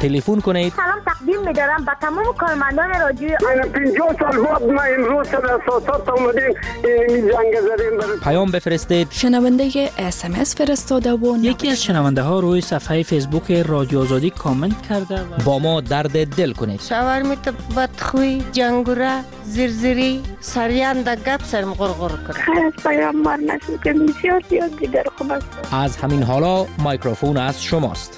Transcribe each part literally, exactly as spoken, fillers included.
تلفن کنید. سلام تقدیم می‌دارم به تمام کارمندان رادیو. من پنجاه سال بعد ما امروز سر اساسات اومدیم این جنگ زدیم. پیام بفرستید. شنونده اس ام اس فرستاده و یکی از شنونده ها روی صفحه فیسبوک رادیو آزادی کامنت کرده و با ما درد دل کنید. شاورمیت بدخوی جنگوره زرزری سریان در گپ سرم غرغر کرد. خیر از پیامبر نشد که بسیار زیاد دیگر خوب است. از همین حالا میکروفون از شماست.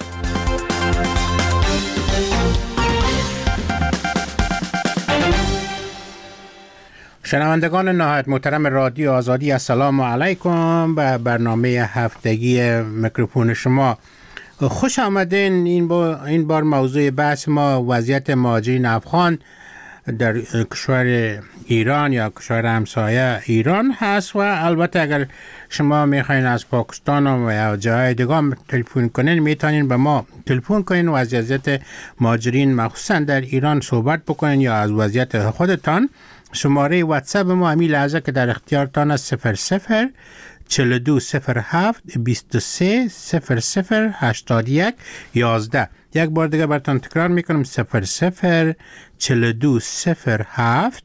شنوندگان نهایت محترم رادیو آزادی، السلام علیکم. به برنامه هفتگی میکروفون شما خوش آمدین. این بار, این بار موضوع بحث ما وضعیت مهاجرین افغان در کشور ایران یا کشور همسایه ایران هست و البته اگر شما میخواین از پاکستان و یا جای دیگه تلفن کنین میتونین به ما تلفن کنین و از وضعیت مهاجرین مخصوصا در ایران صحبت بکنین یا از وضعیت خودتان. شماره واتساپ ما همین لحظه که در اختیارتان است صفر صفر چهل و دو صفر هفت بیست و سه صفر صفر هشتاد و یک یازده. یک بار دیگه براتون تکرار میکنم صفر صفر چهل و دو صفر هفت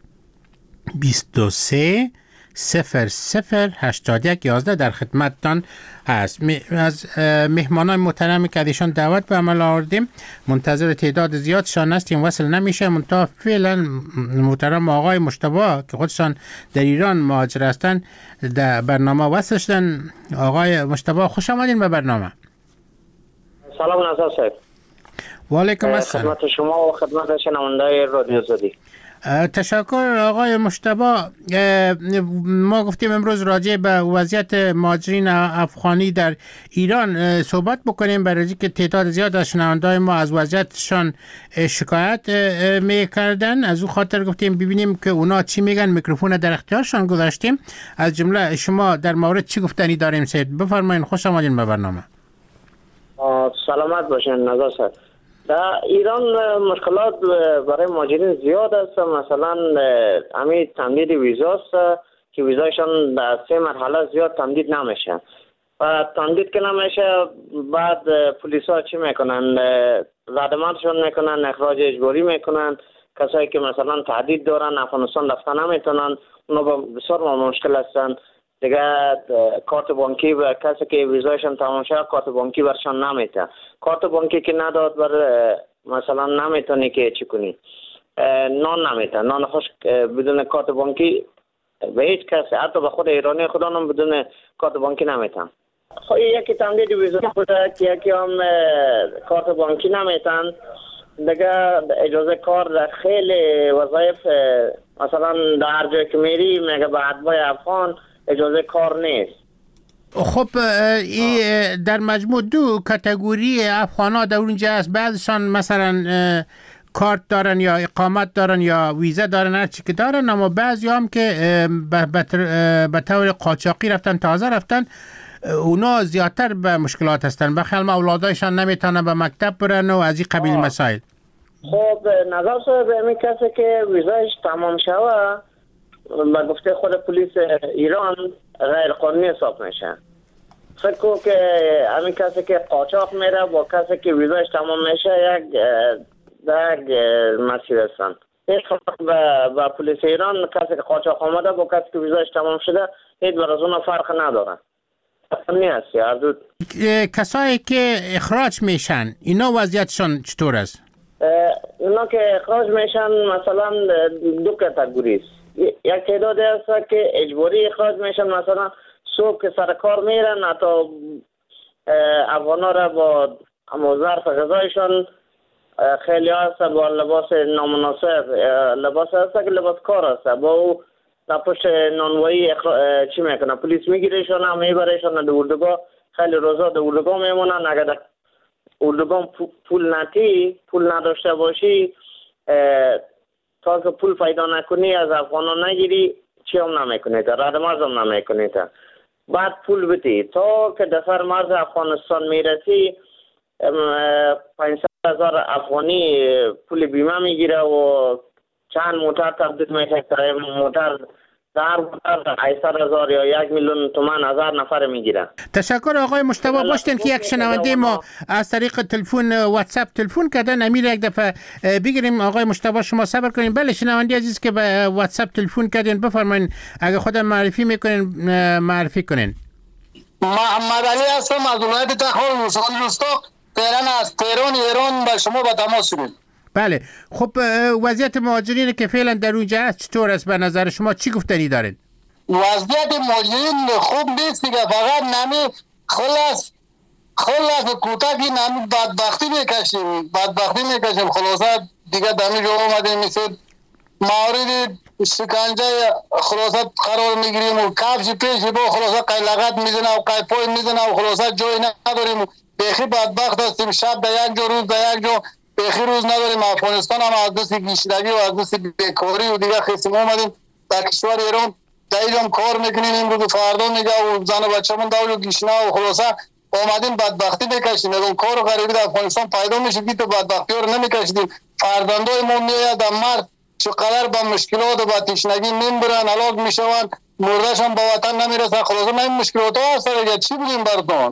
بیست و سه صفر صفر هشتاد و یک یازده در خدمتتان هست. از مهمانان محترمی که ایشان دعوت به عمل آوردیم منتظر تعداد زیادشان هستیم، وصل نمیشه. منتها فعلا محترم آقای مجتبی که خودشان در ایران مهاجر هستند در برنامه وصل شدن. آقای مجتبی خوش آمدین به برنامه. سلام ناصر صاحب. و علیکم السلام. خدمت شما و خدمت شنونده‌های رادیو آزادی. تشکر آقای مجتبی. ما گفتیم امروز راجع به وضعیت مهاجرین افغانی در ایران صحبت بکنیم، برای که تعداد زیاد از شنونده‌های ما از وضعیتشان شکایت میکردن. از او خاطر گفتیم ببینیم که اونا چی میگن. میکروفون در اختیارشان گذاشتیم. از جمله شما در مورد چی گفتنی داریم سید؟ بفرمایید. خوش آمدین به برنامه. سلامت باشین ناظر صاحب. در ایران مشکلات برای مهاجرین زیاد است. مثلا همین تمدید ویزاست که ویزایشان در سه مرحله زیاد تمدید نمیشه و تمدید که نمیشه بعد پلیس ها چی میکنن؟ ردمندشون میکنن، اخراج اجباری میکنن. کسایی که مثلا تهدید دارن افغانستان رفتن نمیتونن، اونا با بسیار مشکل هستن دیگه. کارت بانکی و کسی که ویزایشان تمام شد کارت بانکی برشان نمیده. کارت بانکی که نداد بر مثلا نمیتونی که چی کنی، نان نمیده. نان خشک بدون کارت بانکی به هیچ کسی، حتی به خود ایرانی خودم هم بدون کارت بانکی نمیتن. خب یکی تمدید ویزا بوده که یکی هم کارت بانکی نمیتن دیگه. اجازه کار در خیلی وظایف مثلا در هر جای که میری میگه به اتباع افغان اجازه کار نیست. خب ای در مجموع دو کاتگوری افغانا در اونجا هست. بعضشان مثلا کارت دارن یا اقامت دارن یا ویزا دارن، هر چی که دارن، اما بعضی هم که به طور قاچاقی رفتن، تازه رفتن، اونا زیادتر به مشکلات هستن. بخیال اولادایشان نمیتونن به مکتب برن و از این قبیل مسائل. خب نظر صاحب همین کسی که ویزایش تمام شوه با گفته خود پلیس ایران غیر قانونی حساب میشه. فکر کنم که همین کسی که قاچاق میره با کسی که ویزایش تمام میشه یک در یک مسیر هستن. هیچ با, با پلیس ایران کسی که قاچاق آمده با کسی که ویزایش تمام شده هیچ بر از اون فرق نداره. نیست هر دو. کسایی که اخراج میشن اینا وضعیتشان چطور است؟ اینا که اخراج میشن مثلا دو کاتگوری است. یک تعدادی هست که اجباری اخراج میشن، مثلا صبح که سر کار میرن حتی افغانا را با ظرف غذایشان خیلی هست با لباس نامناسب، لباس هست که لباس کار هست با او در پشت نانوایی اخرا... چی میکنن؟ پلیس میگیرشان هم میبرشان در اردوگاه. خیلی روزا در اردوگاه میمونن. اگر در اردوگاه پول نتی پول نداشته باشی تا که پول پیدا نکنی از افغانان نگیری چی هم نمیکنی تا رد مرز هم نمیکنی تا بعد پول بدی تا که دفر مرز افغانستان میرسی پانصد هزار افغانی پول بیمه میگیره و چند موتر تبدیل میشه تا موتر سر هشتصد هزار یا یک میلیون تومان هزار نفر میگیرن. تشکر آقای مجتبی. باشتن که یک شنونده ما از طریق تلفن واتساپ تلفن کردن، امیر یک دفعه بگیریم. آقای مجتبی شما صبر کنین. بله شنونده عزیز که به واتساپ تلفن کردین بفرمایید، اگه خودم معرفی میکنین معرفی کنین. محمد علی هستم از ولایت تخار روستان روستا تهران از تهران ایران با شما با تماس شدیم. بله خب وضعیت مهاجرین که فعلا در اونجا هست چطور است به نظر شما؟ چی گفتنی دارین؟ وضعیت مهاجرین خوب نیست دیگه، فقط نمی خلاص خلاص کوتاهی نمی بدبختی میکشیم بدبختی میکشیم خلاصا دیگه دمی جو اومدیم مثل مورد شکنجه خلاصا قرار میگیریم و کفش پیش با خلاصا قیلقت میزنه و قیپای میزنه و خلاصا جای نداریم، بیخی بدبخت هستیم. شب در یک جا روز در یک جا بیخی روز نداریم. افغانستان هم از دست گیشتگی و از دست بیکاری و دیگه خیسیم اومدیم در کشور ایران در اینجا کار میکنیم، امروز فردا میگه و زن و بچه من داوجو گیشنا و خلاصا اومدیم بدبختی میکشیم. اون کار و غریبی در افغانستان پیدا میشه که تو بدبختی رو نمیکشیدیم. فرزندای ما میاد در مرد چقدر با مشکلات و با تشنگی میمبرن، هلاک میشون، مردش هم با وطن نمیرسن. خلاصا ما این مشکلات ها هست دیگه، چی بودیم بردان؟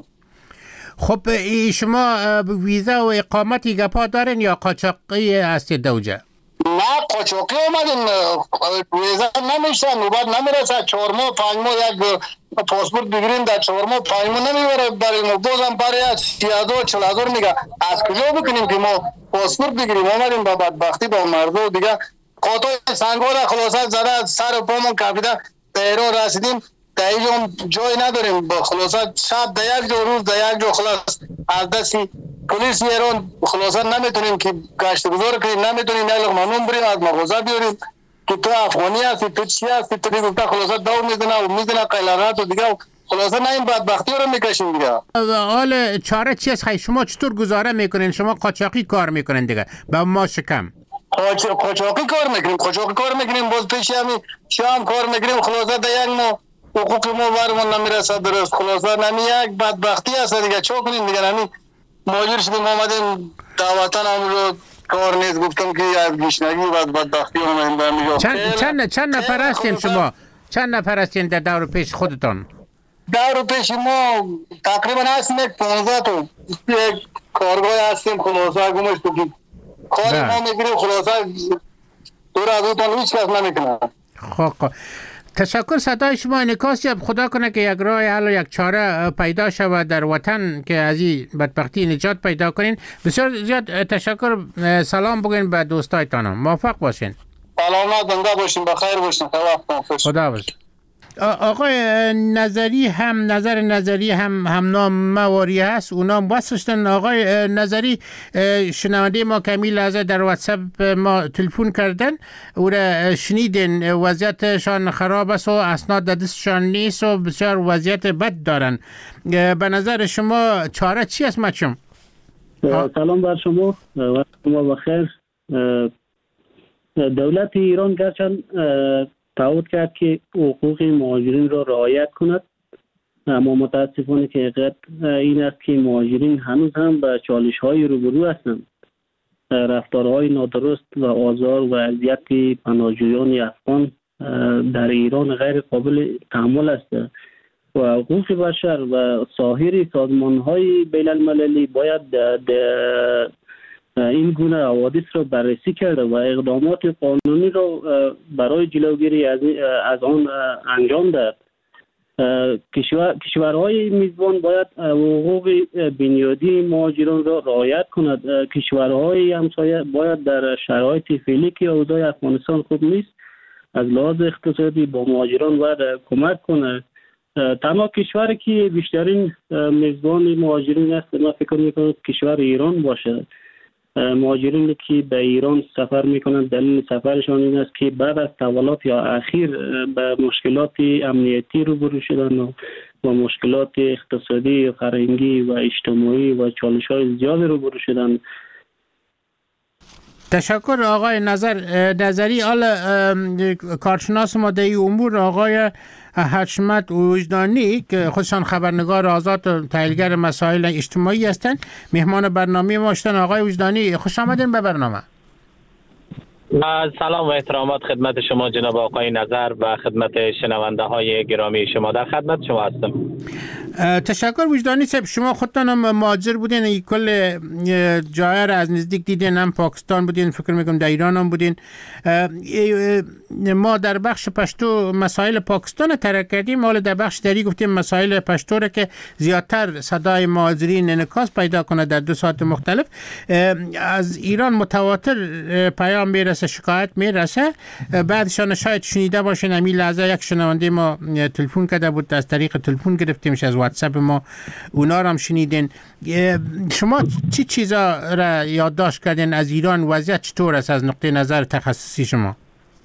خب شما ویزا و اقامتی گپا دارین یا قاچاقی هستید دوجه؟ نه قاچاقی اومدیم، ویزا نمیشه، نوبت نمیرسه. چهار ماه پنج ماه یک پاسپورت بگیریم در چهار ماه پنج ماه نمیبره برای ما، بازم برای سی هزار چهل هزار میگه. از کجا بکنیم که ما پاسپورت بگیریم؟ اومدیم با بدبختی با مردم دیگه قاطای سنگا را خلاصا زده سر پامون کپیده در ایران رسیدیم. در اینجا جای نداریم، خلاصا شب در یک جا روز در یک جا خلاص از دستی پلیس ایران خلاصا نمیتونیم که گشت گذار کنیم، نمیتونیم یک لقمه نون بریم از مغازه بیاریم که تو افغانی هستی تو چی هستی تو دیگه خلاصا دور میزنه و میزنه قیلقات و دیگه خلاصا نه این بدبختی رو میکشیم دیگه. حال چاره چی است؟ خیلی شما چطور گزاره میکنین؟ شما قاچاقی کار میکنین دیگه با ما شکم قاچاقی کار میکنیم قاچاقی کار میکنیم باز پیش همین شام کار میکنیم خلاصا در یک ما حقوق ما برمون نمیرسه درست. خلاصا نمی یک بدبختی هست دیگه، چه کنیم دیگه؟ نمی ماجر شدیم اومدیم در وطن هم رو کار نیست، گفتم که از گشنگی و بدبختی اومدیم برمیگاه. چند چند چند نفر هستین شما؟ چند نفر هستین در دور پیش خودتان؟ دور پیش ما تقریبا هستیم یک پانزده تا یک کارگاه هستیم. خلاصا گمش تو که کاری ما میگیریم خلاصا دور از اوتان هیچ کس نمیکنه. خب تشکر. صدای شما انعکاس جب. خدا کنه که یک راه حل و یک چاره پیدا شود در وطن که از این بدبختی نجات پیدا کنین. بسیار زیاد تشکر. سلام بگین به دوستایتان. موفق باشین. سلامت زنده باشین، بخیر باشین. خدا حافظ. آقای نظری هم نظر نظری هم هم نام مواری هست، اونام واسشتن. آقای نظری شنونده ما کمی لحظه در واتساپ ما تلفن کردن، او را شنیدین وضعیتشان خراب است و اسناد در دستشان نیست و بسیار وضعیت بد دارن. به نظر شما چاره چی است مچم؟ سلام بر شما و شما بخیر. دولت ایران گرچند تعهد کرد که حقوق مهاجرین را رعایت کند، اما متاسفانه که حقیقت این است که مهاجرین هنوز هم به چالش های روبرو هستند. رفتارهای نادرست و آزار و اذیت پناهجویان افغان در ایران غیر قابل تحمل است و حقوق بشر و سایر سازمان های بین المللی باید این گونه حوادث را بررسی کرده و اقدامات قانونی را برای جلوگیری از, از آن انجام داد. کشور، کشورهای میزبان باید حقوق بنیادی مهاجران را رعایت کند. کشورهای همسایه باید در شرایط فعلی که اوضاع افغانستان خوب نیست از لحاظ اقتصادی با مهاجران باید کمک کنه. تنها کشوری که بیشترین میزبان مهاجرین است من فکر میکنم کشور ایران باشه. مهاجرینی که به ایران سفر میکنند دلیل سفرشان این است که بعد از تحولات یا اخیر به مشکلات امنیتی روبرو شدن و با مشکلات اقتصادی، فرهنگی و اجتماعی و چالش‌های زیاد روبرو شدن. تشکر آقای نظر نظری. حالا کارشناس ما در این امور آقای حشمت وجدانی که خودشان خبرنگار آزاد و تحلیلگر مسائل اجتماعی هستند مهمان برنامه ما هستند. آقای وجدانی خوش آمدین به برنامه. سلام و احترامات خدمت شما جناب آقای نظر و خدمت شنونده های گرامی شما. در خدمت شما هستم. تشکر وجدانی صاحب. شما خودتان هم مهاجر بودین، این کل جای را از نزدیک دیدین، هم پاکستان بودین، فکر میکنم در ایران هم بودین. ما در بخش پشتو مسائل پاکستان ترک کردیم، حالا در بخش دری گفتیم مسائل پشتو را که زیادتر صدای مهاجرین انعکاس پیدا کنه در دو ساعت مختلف. از ایران متواتر پیام میرسه، شکایت میرسه. بعدشان شاید شنیده باشین، همین لحظه یک شنونده ما تلفن کرده بود، از طریق تلفن گرفتیمش، از واتساپ ما اونا رو هم شنیدین. شما چی چیزا را یادداشت کردین از ایران؟ وضعیت چطور است از نقطه نظر تخصصی شما؟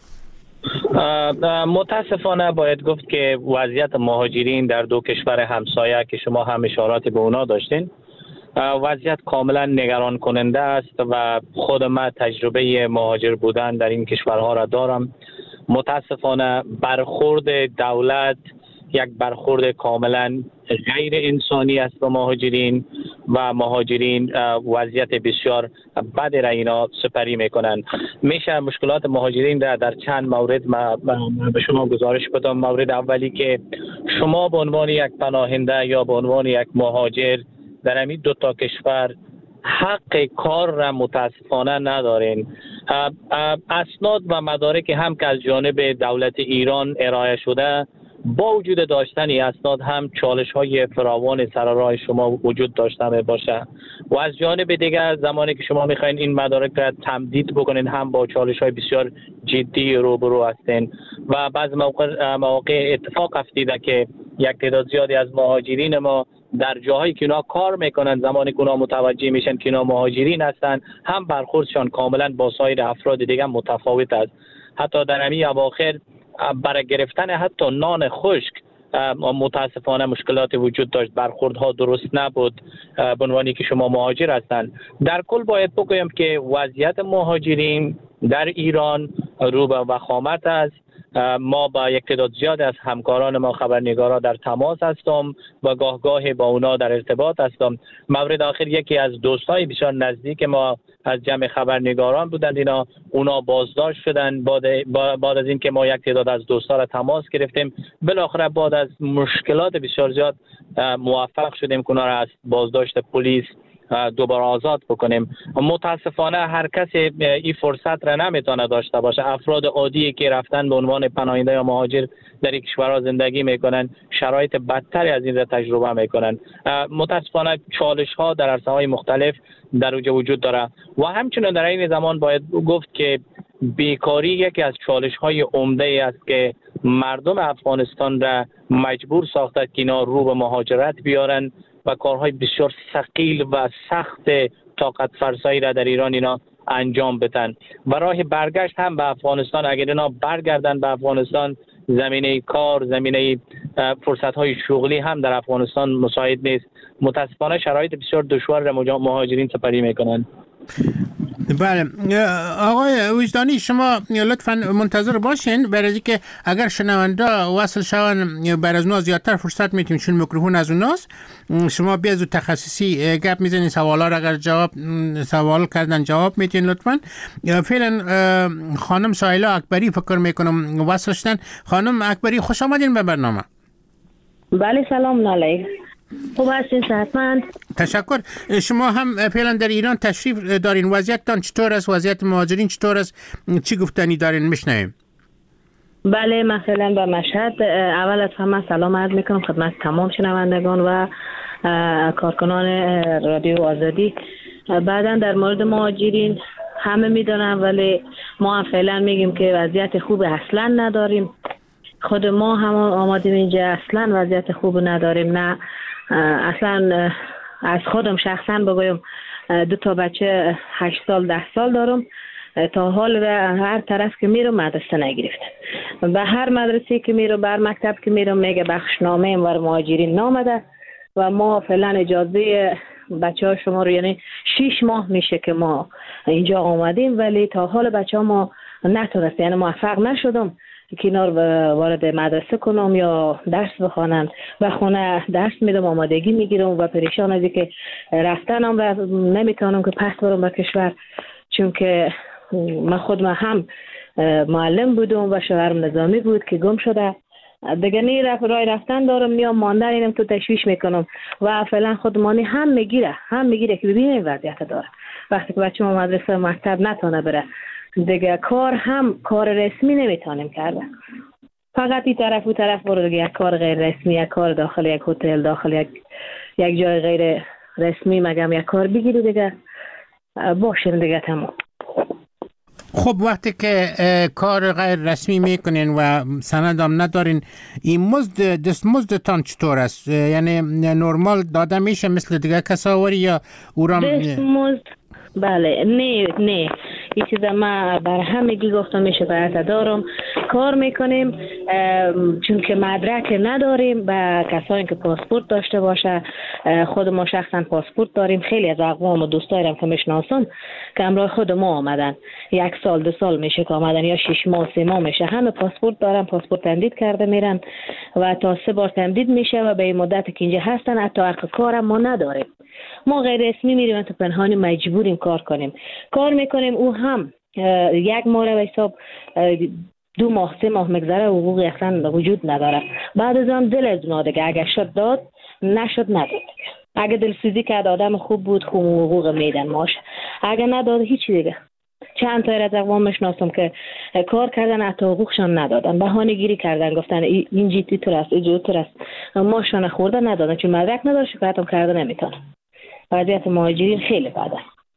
متاسفانه باید گفت که وضعیت مهاجرین در دو کشور همسایه که شما هم اشارات به اونا داشتین، وضعیت کاملا نگران کننده است و خود من تجربه مهاجر بودن در این کشورها را دارم. متاسفانه برخورد دولت یک برخورد کاملا غیر انسانی است به مهاجرین و مهاجرین وضعیت بسیار بد را اینا سپری میکنند. میشه مشکلات مهاجرین را در چند مورد ما به شما گزارش بدم. مورد اولی که شما به عنوان یک پناهنده یا به عنوان یک مهاجر در همین دو تا کشور حق کار را متاسفانه ندارین. اسناد و مدارک هم که از جانب دولت ایران ارائه شده، با وجود داشتن این اسناد هم چالش های فراوان سر راه شما وجود داشته می باشه و از جانب دیگر زمانی که شما میخواین این مدارک را تمدید بکنین هم با چالش های بسیار جدی روبرو هستین و بعض موقع, موقع اتفاق افتیده که یک تعداد زیادی از مهاجرین ما در جاهایی که اونا کار میکنن، زمانی که اونا متوجه میشن که اونا مهاجرین هستن، هم برخوردشان کاملا با سایر افراد دیگه متفاوت است. حتی در همین اواخر برای گرفتن حتی نان خشک متاسفانه مشکلات وجود داشت، برخوردها درست نبود به عنوانی که شما مهاجر هستند. در کل باید بگویم که وضعیت مهاجرین در ایران رو به وخامت است. ما با یک تعداد زیاد از همکاران ما خبرنگارا در تماس هستم و گاه گاهی با اونا در ارتباط هستم. مورد آخر یکی از دوستای بسیار نزدیک ما از جمع خبرنگاران بودند، اینا اونا بازداشت شدن. بعد بعد از اینکه ما یک تعداد از دوستا را تماس گرفتیم، بالاخره بعد از مشکلات بسیار زیاد موفق شدیم که اونا را از بازداشت پلیس دوباره آزاد بکنیم. متاسفانه هر کسی این فرصت را نمیتونه داشته باشه. افراد عادی که رفتن به عنوان پناهنده یا مهاجر در این کشورها زندگی میکنن، شرایط بدتری از این را تجربه میکنن. متاسفانه چالش ها در عرصه های مختلف در اوج وجود داره و همچنین در این زمان باید گفت که بیکاری یکی از چالش های عمده است که مردم افغانستان را مجبور ساخته که اینا رو به مهاجرت بیارن و کارهای بسیار ثقیل و سخت طاقت فرسایی را در ایران اینا انجام بدن و راه برگشت هم به افغانستان، اگر اینا برگردن به افغانستان، زمینه کار، زمینه فرصت‌های شغلی هم در افغانستان مساعد نیست. متاسفانه شرایط بسیار دشوار را مهاجرین سپری میکنن. بله آقای وجدانی، شما لطفا منتظر باشین برای که اگر شنونده وصل شون بر از اونا زیادتر فرصت میتیم، چون میکروفون از اوناست. شما بیا زود تخصصی گپ میزنین، سوالا را اگر جواب سوال کردن جواب میتین لطفا. فعلا خانم سایلا اکبری فکر میکنم وصل شدن. خانم اکبری خوش آمدین به برنامه. بله سلام علیکم. خوب هستین؟ صحتمند؟ تشکر. شما هم فعلا در ایران تشریف دارین، وضعیتتان چطور است؟ وضعیت مهاجرین چطور است؟ چی گفتنی دارین میشنویم؟ بله مثلا به مشهد اول از همه سلام عرض میکنم خدمت تمام شنوندگان و کارکنان رادیو آزادی. بعدا در مورد مهاجرین همه میدونن، ولی ما فعلا میگیم که وضعیت خوب اصلا نداریم. خود ما هم آمادیم اینجا اصلا وضعیت خوب نداریم. نه اصلا از خودم شخصا بگویم دو تا بچه هشت سال ده سال دارم، تا حال به هر طرف که میرم مدرسه نگرفتم. به هر مدرسه که میرم، بر مکتب که میرم میگه بخشنامه اینور مهاجرین نامده و ما فعلا اجازه بچه ها شما رو، یعنی شیش ماه میشه که ما اینجا آمدیم ولی تا حال بچه ها ما نتونست، یعنی موفق نشدم که اینا رو وارد مدرسه کنم یا درس بخوانن. و خونه درس میدم، آمادگی میگیرم و پریشان از که رفتنم را نمیتونم که پس برم به کشور، چون که من خود من هم معلم بودم و شوهرم نظامی بود که گم شده. دیگه نی رفت رای رفتن دارم، میام ماندن اینم تو تشویش میکنم و فعلا خودمانی هم میگیره هم میگیره که ببینیم وضعیت داره. وقتی که بچه ما مدرسه مکتب نتونه بره دیگه کار هم کار رسمی نمیتونیم کرده، فقط این طرف و طرف برو دیگه یک کار غیر رسمی، یک کار داخل یک هتل، داخل یک یک جای غیر رسمی مگم یک کار بگیری دیگه باشه دیگه تمام. خب وقتی که کار غیر رسمی میکنین و سند هم ندارین، این مزد دستمزدتان چطور است؟ یعنی نرمال داده میشه مثل دیگه کساوری یا اورام؟ دستمزد بله نه نه این چیز ما بر همگی گفتم میشه برات دارم کار میکنیم چون که مدرک نداریم و کسایی که پاسپورت داشته باشه، خود ما شخصا پاسپورت داریم. خیلی از اقوام و دوستایرم که میشناسم که همراه خود ما آمدن، یک سال دو سال میشه که آمدن یا شش ماه سه ماه میشه، همه پاسپورت دارن، پاسپورت تمدید کرده میرن و تا سه بار تمدید میشه و به این مدت که اینجا هستن حتی حق کارم ما نداریم. ما غیر رسمی میریم تو پنهانی مجبوریم کار کنیم، کار میکنیم او هم یک ماه به حساب دو ماه سه ماه مگذره حقوقی اصلا وجود نداره. بعد از آن دل از اونا دیگه اگه شد داد نشد نداد. اگه دلسوزی کرد آدم خوب بود خوب حقوق میدن ماش، اگه نداد هیچی دیگه. چند تا از اقوام میشناسم که کار کردن حتی حقوقشان ندادن، بهانه گیری کردن، گفتن این جیتی تو است این جوتر است، ماشان خورده ندادن چون مدرک نداره، شکایت هم کرده نمیتونه. وضعیت مهاجرین خیلی بده.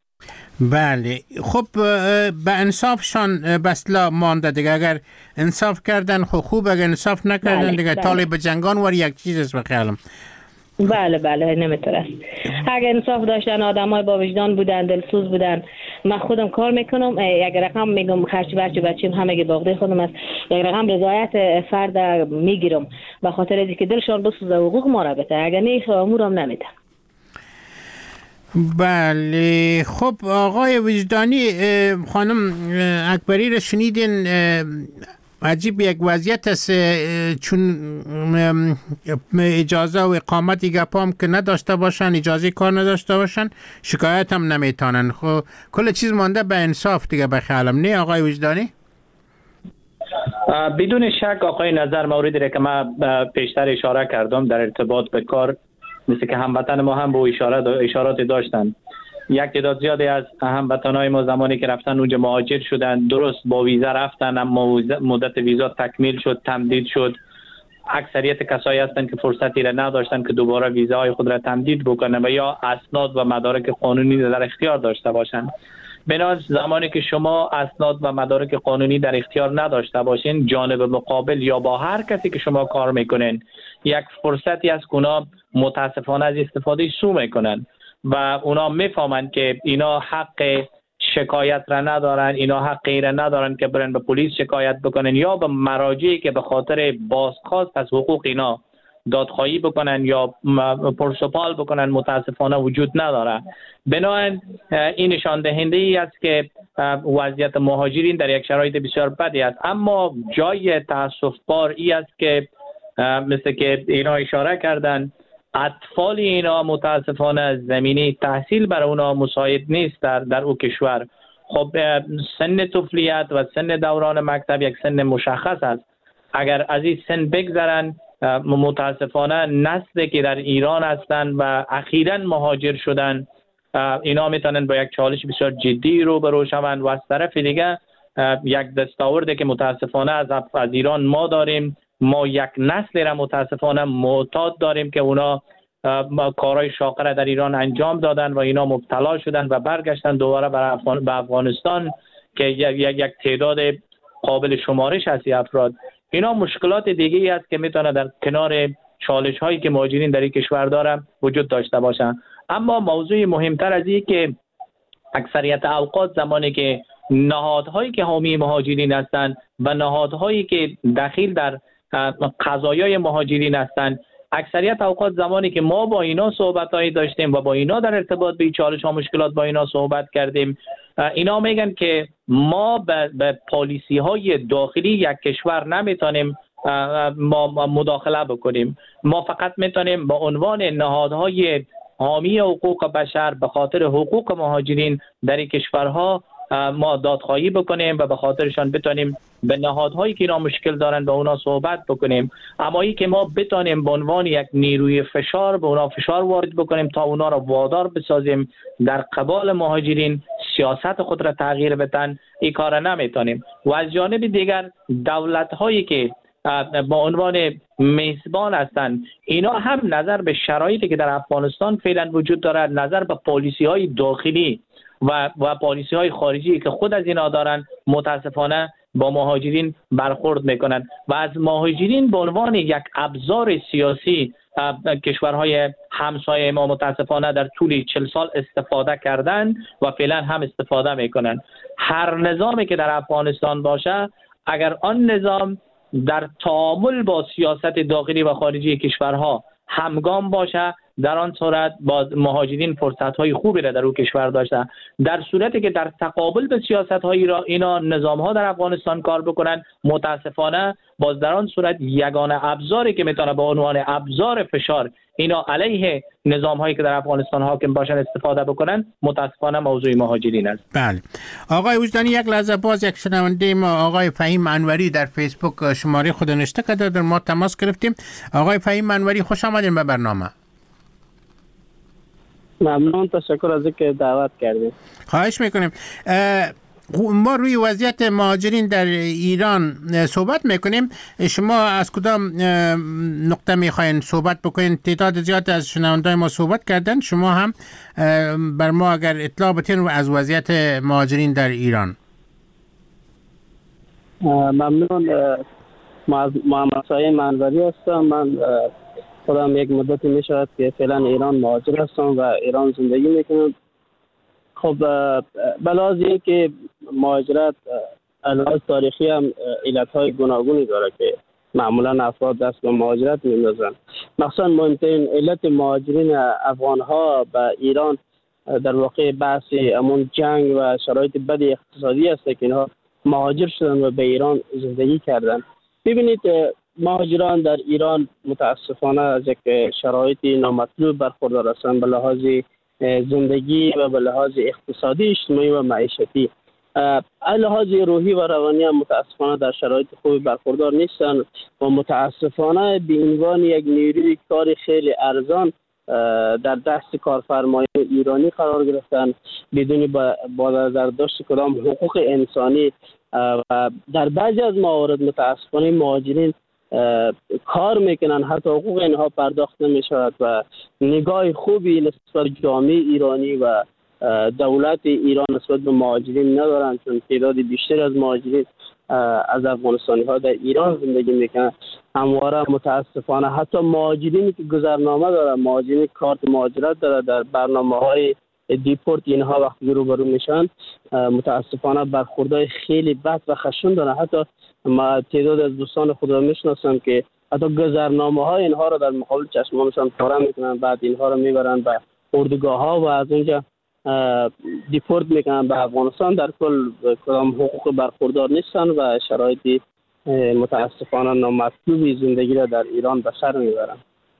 بله خب به انصافشان بسلا مانده دیگه، اگر انصاف کردن خب خوب، اگر انصاف نکردن بله، دیگه بله. طالب جنگان ور یک چیز است بخیالم. بله بله نمیتونه. اگر انصاف داشتن آدمای با وجدان بودن، دلسوز بودن. من خودم کار میکنم، یک رقم میگم خرچ برچ بچیم همه باغده خودم است، یک رقم رضایت فرد میگیرم به خاطر اینکه دلشان بسوزه حقوق ما را بده، اگر نه امورم نمیده. بله خب آقای وجدانی، خانم اکبری را شنیدین، عجیب یک وضعیت است چون اجازه و اقامت گپام که نداشته باشن، اجازه کار نداشته باشن، شکایت هم نمیتونن. خب کل چیز مانده به انصاف دیگه بخیالم، نه آقای وجدانی؟ بدون شک آقای نظر موردی را که من پیشتر اشاره کردم در ارتباط به کار، مثل که هموطن ما هم به اشارات اشارات داشتن. یک تعداد زیادی از هموطنای ما زمانی که رفتن اونجا مهاجر شدن، درست با ویزا رفتن اما مدت ویزا تکمیل شد، تمدید شد. اکثریت کسایی هستند که فرصتی را نداشتن که دوباره ویزاهای خود را تمدید بکنن و یا اسناد و مدارک قانونی در اختیار داشته باشند. بنابراین زمانی که شما اسناد و مدارک قانونی در اختیار نداشته باشین، جانب مقابل یا با هر کسی که شما کار میکنین یک فرصتی از که اونا متاسفانه از استفاده سو میکنن و اونا میفهمند که اینا حق شکایت را ندارن، اینا حق را ندارن که برن به پلیس شکایت بکنن یا به مراجعی که به خاطر بازخواست از حقوق اینا دادخواهی بکنن یا پرسپال بکنن متاسفانه وجود نداره. بنابراین این نشان دهنده ای است که وضعیت مهاجرین در یک شرایط بسیار بدی است. اما جای تاسف بار ای است که مثل که اینا اشاره کردن، اطفال اینا متاسفانه زمینه تحصیل برای اونا مساعد نیست در در او کشور. خب سن طفولیت و سن دوران مکتب یک سن مشخص است. اگر از این سن بگذرن، متاسفانه نسلی که در ایران هستند و اخیراً مهاجر شدن، اینا میتونن با یک چالش بسیار جدی روبرو شوند و از طرف دیگه یک دستاورده که متاسفانه از از ایران ما داریم، ما یک نسل را متاسفانه معتاد داریم که اونا کارهای شاقه را در ایران انجام دادن و اینا مبتلا شدن و برگشتن دوباره به افغانستان که یک یک تعداد قابل شمارش هستی افراد. اینا مشکلات دیگه ای است که میتونه در کنار چالش هایی که مهاجرین در این کشور دارن وجود داشته باشن. اما موضوع مهمتر از این که اکثریت اوقات زمانی که نهادهایی که حامی مهاجرین هستند و نهادهایی که دخیل در قضایای مهاجرین هستند، اکثریت اوقات زمانی که ما با اینا صحبتایی داشتیم و با اینا در ارتباط به چالش ها مشکلات با اینا صحبت کردیم، اینا میگن که ما به, به پالیسی های داخلی یک کشور نمیتونیم ما مداخله بکنیم. ما فقط میتونیم با عنوان نهادهای حامی حقوق بشر به خاطر حقوق مهاجرین در این کشورها ما دادخواهی بکنیم و به خاطرشان بتونیم به نهادهایی که اینا مشکل دارن به اونا صحبت بکنیم، اما ای که ما بتونیم به عنوان یک نیروی فشار به اونا فشار وارد بکنیم تا اونا را وادار بسازیم در قبال مهاجرین سیاست خود را تغییر بدن، این کار نمیتونیم. و از جانب دیگر دولت هایی که با عنوان میزبان هستند، اینا هم نظر به شرایطی که در افغانستان فعلا وجود دارد، نظر به پالیسی های داخلی و و پالیسی های خارجی که خود از اینا دارن، متاسفانه با مهاجرین برخورد میکنن و از مهاجرین به عنوان یک ابزار سیاسی کشورهای همسایه ما متاسفانه در طول چهل سال استفاده کردن و فعلا هم استفاده میکنن. هر نظامی که در افغانستان باشه، اگر آن نظام در تعامل با سیاست داخلی و خارجی کشورها همگام باشه، در آن صورت با مهاجرین فرصت‌های خوبی را در او کشور داشته. در صورتی که در تقابل به سیاست‌های را اینا نظام‌ها در افغانستان کار بکنن، متاسفانه باز در آن صورت یگانه ابزاری که میتونه به عنوان ابزار فشار اینا علیه نظام‌هایی که در افغانستان حاکم باشن استفاده بکنن، متاسفانه موضوع مهاجرین است. بله. آقای وجدانی، یک لحظه باز یک شنونده ما آقای فهیم انوری در فیسبوک شماره خود نوشته کرده، در ما تماس گرفتیم. آقای فهیم انوری، خوش آمدین به برنامه. ممنون، تشکر از اینکه دعوت کردید. خواهش میکنیم. ما روی وضعیت مهاجرین در ایران صحبت میکنیم. شما از کدام نقطه میخواین صحبت بکنین؟ تعداد زیاد از شنوندای ما صحبت کردن، شما هم بر ما اگر اطلاع بدین از وضعیت مهاجرین در ایران. ممنون. محمد سعید منوری هستم. من خودم یک مدتی می شود که فعلا ایران مهاجر هستم و ایران زندگی میکنم. خب بلحاظ این که مهاجرت لحاظ تاریخی هم علتهای گوناگونی داره که معمولا افراد دست به مهاجرت میندازن. مخصوصا مهمترین علت مهاجرین افغان ها به ایران در واقع بحث امون جنگ و شرایط بد اقتصادی است که اینها مهاجر شدن و به ایران زندگی کردن. ببینید مهاجران در ایران متاسفانه از یک شرایط نامطلوب برخوردار هستند به لحاظ زندگی و به لحاظ اقتصادی، اجتماعی و معیشتی. از لحاظ روحی و روانی هم متاسفانه در شرایط خوبی برخوردار نیستند و متاسفانه به عنوان یک نیروی کار خیلی ارزان در دست کارفرمایان ایرانی قرار گرفتن بدون با نظر داشت کدام حقوق انسانی و در بعضی از موارد متاسفانه مهاجرین کار میکنن حتی حقوق اینها پرداخت نمیشود و نگاه خوبی نسبت جامعه ایرانی و دولت ایران نسبت به مهاجرین ندارن، چون تعداد بیشتر از مهاجرین از افغانستانی ها در ایران زندگی میکنن. همواره متاسفانه حتی مهاجرینی که گذرنامه دارن، مهاجرین کارت مهاجرت داره، در برنامه های دیپورت اینها وقتی روبرو میشن متاسفانه برخوردهای خیلی بد و خشن دارن. حتی ما تعداد از دوستان خود را میشناسم که حتی گذرنامه های اینها را در مقابل چشمانشان پاره میکنن، بعد اینها را میبرن به اردوگاه ها و از اونجا دیپورت میکنن به افغانستان. در کل کدام حقوق برخوردار نیستن و شرایطی متاسفانه نامطلوبی زندگی را در ایران به سر میبرن.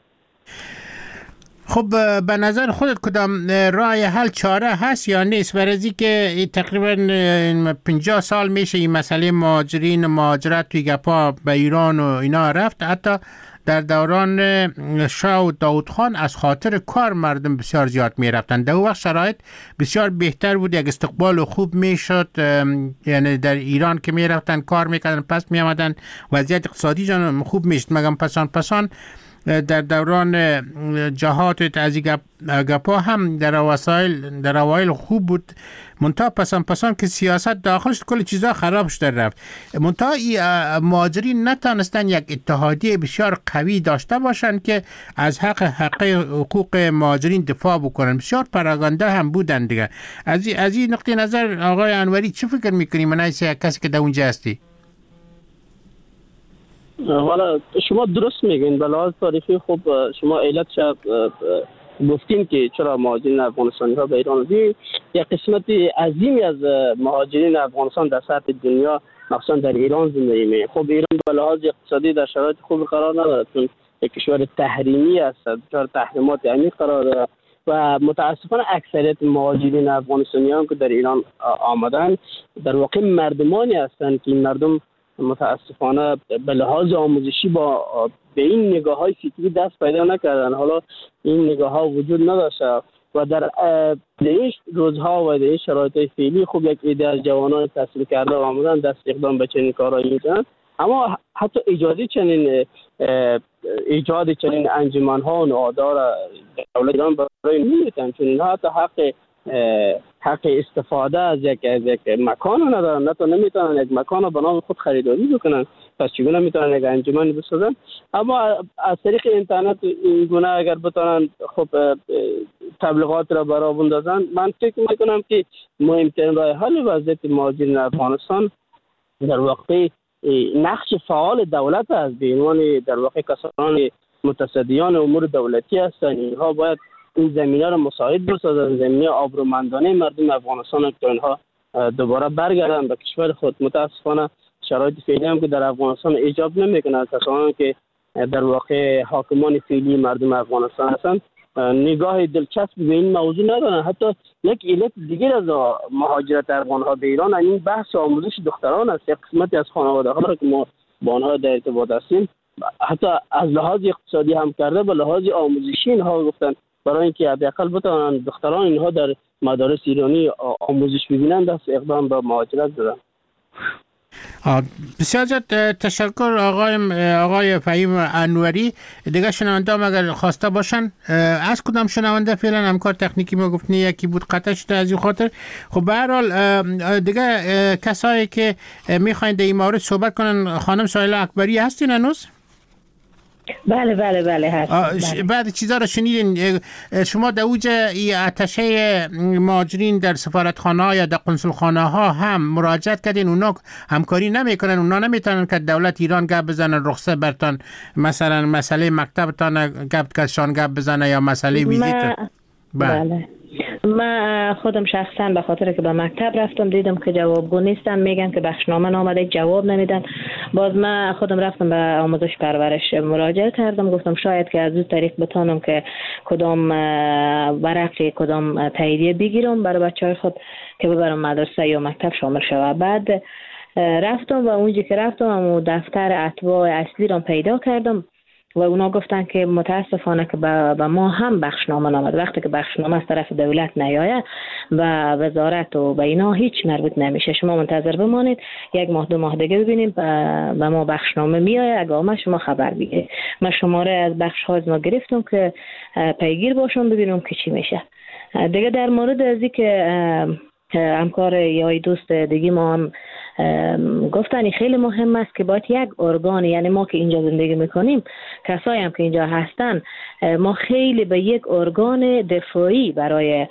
خب به نظر خودت کدام راه حل چاره هست یا نیست؟ برای که تقریبا پنجاه سال میشه این مسئله مهاجرین و مهاجرت توی گپا به ایران و اینا رفت. حتی در دوران شاه و داود خان از خاطر کار مردم بسیار زیاد میرفتن. در اون وقت شرایط بسیار بهتر بود، یک استقبال خوب میشد، یعنی در ایران که میرفتن کار میکردن پس میامدن وضعیت اقتصادی جان خوب میشد. مگم پسان پسان در دوران جهات و تعزیق گپا هم در وسایل در اوایل خوب بود، منتها پسان پسان که سیاست داخلش کل چیزا خراب شده رفت. منتها مهاجرین نتانستن یک اتحادیه بسیار قوی داشته باشند که از حق حق حقوق مهاجرین دفاع بکنن. بسیار پراگنده هم بودن دیگه. از از این نقطه نظر آقای انوری چه فکر میکنی من از کسی که در اونجا هستی؟ حالا شما درست میگین، به لحاظ تاریخی خوب شما علتش گفتین که چرا مهاجرین افغانستانی ها به ایران زی یک قسمت عظیمی از مهاجرین افغانستان در سطح دنیا مخصوصا در ایران زندگی می. خب ایران به لحاظ اقتصادی در شرایط خوب قرار نداره، چون یک کشور تحریمی است، دچار تحریمات عمیق قرار داره و متاسفانه اکثریت مهاجرین افغانستانیان که در ایران آمدن در واقع مردمانی هستند که این مردم متاسفانه به لحاظ آموزشی با به این نگاه های فکری دست پیدا نکردن. حالا این نگاه ها وجود نداشته و در این روزها و در این شرایط فعلی خوب یک عده از جوانان تحصیل کرده آمدن دست اقدام به چنین کارهایی میکنن، اما حتی ایجاد چنین ایجاد چنین انجمن ها و نهادها دولت ایران برای نمیتن، چون اینها حتی حق حق استفاده از یک از یک مکان ندارن، نه تا نمیتونن یک مکان به نام خود خریداری بکنن، پس چگونه میتونن یک انجمن بسازن؟ اما از طریق اینترنت این گونه اگر بتونن خب تبلیغات را برای بندازن، من فکر میکنم که مهمترین راه حل وضعیت مهاجرین افغانستان در واقع نقش فعال دولت است. به عنوان در واقع کسان متصدیان امور دولتی هستند، اینها باید این زمینه را مساعد بسازند، زمینه آبرومندانه مردم افغانستان که اینها دوباره برگردند به کشور خود. متاسفانه شرایط فعلی هم که در افغانستان ایجاب نمیکنه، کسانی که در واقع حاکمان فعلی مردم افغانستان هستند نگاه دلچسب به این موضوع ندارن. حتی یک علت دیگر از مهاجرت افغان‌ها به ایران این بحث آموزش دختران است. یک قسمتی از خانواده‌ها را که ما با آنها در ارتباط هستیم حتی از لحاظ اقتصادی هم کرده به لحاظ آموزشی اینها گفتن برای اینکه حداقل بتوانن دختران اینها در مدارس ایرانی آموزش ببینند دست اقدام به مهاجرت دادن. بسیار زیاد تشکر آقای آقای فهیم انوری. دیگه شنونده هم اگر خواسته باشن، از کدام شنونده فعلا همکار تکنیکی ما گفتنی یکی بود قطع شده از این خاطر. خب به هر حال دیگه کسایی که میخواین در این مورد صحبت کنن، خانم سایلا اکبری هستین هنوز؟ بله بله بله هست. بعد چیزا رو شنیدین شما در اوج اتشه مهاجرین در سفارتخانه ها یا در قنصلخانه ها هم مراجعت کردین، اونا همکاری نمیکنن، اونا نمیتونن که دولت ایران گپ بزنن رخصت برتان، مثلا مسئله مکتبتان گپ کشان گپ بزنه یا مسئله ویزیت؟ بله من خودم شخصا به خاطر که به مکتب رفتم دیدم که جوابگو نیستن، میگن که بخشنامه نامده جواب نمیدن. باز من خودم رفتم به آموزش پرورش مراجعه کردم، گفتم شاید که از اون طریق بتونم که کدام ورقی کدام تاییدیه بگیرم برای بچه‌های خود که ببرم مدرسه یا مکتب شامل شود. بعد رفتم و اونجا که رفتم و دفتر اتباع اصلی رو پیدا کردم و اونا گفتن که متاسفانه که به ما هم بخشنامه نامد. وقتی که بخشنامه از طرف دولت نیاید و وزارت و به اینا هیچ مربوط نمیشه، شما منتظر بمانید یک ماه دو ماه دیگه ببینید به ما بخشنامه میآید، اگه ما شما خبر بگیرید. من شماره از بخش ها از ما گرفتم که پیگیر باشم ببینم که چی میشه دیگه. در مورد از اینکه همکار یا دوست دیگه ما هم گفتن خیلی مهم است که باید یک ارگان، یعنی ما که اینجا زندگی میکنیم کسایی هم که اینجا هستن، ما خیلی به یک ارگان دفاعی برای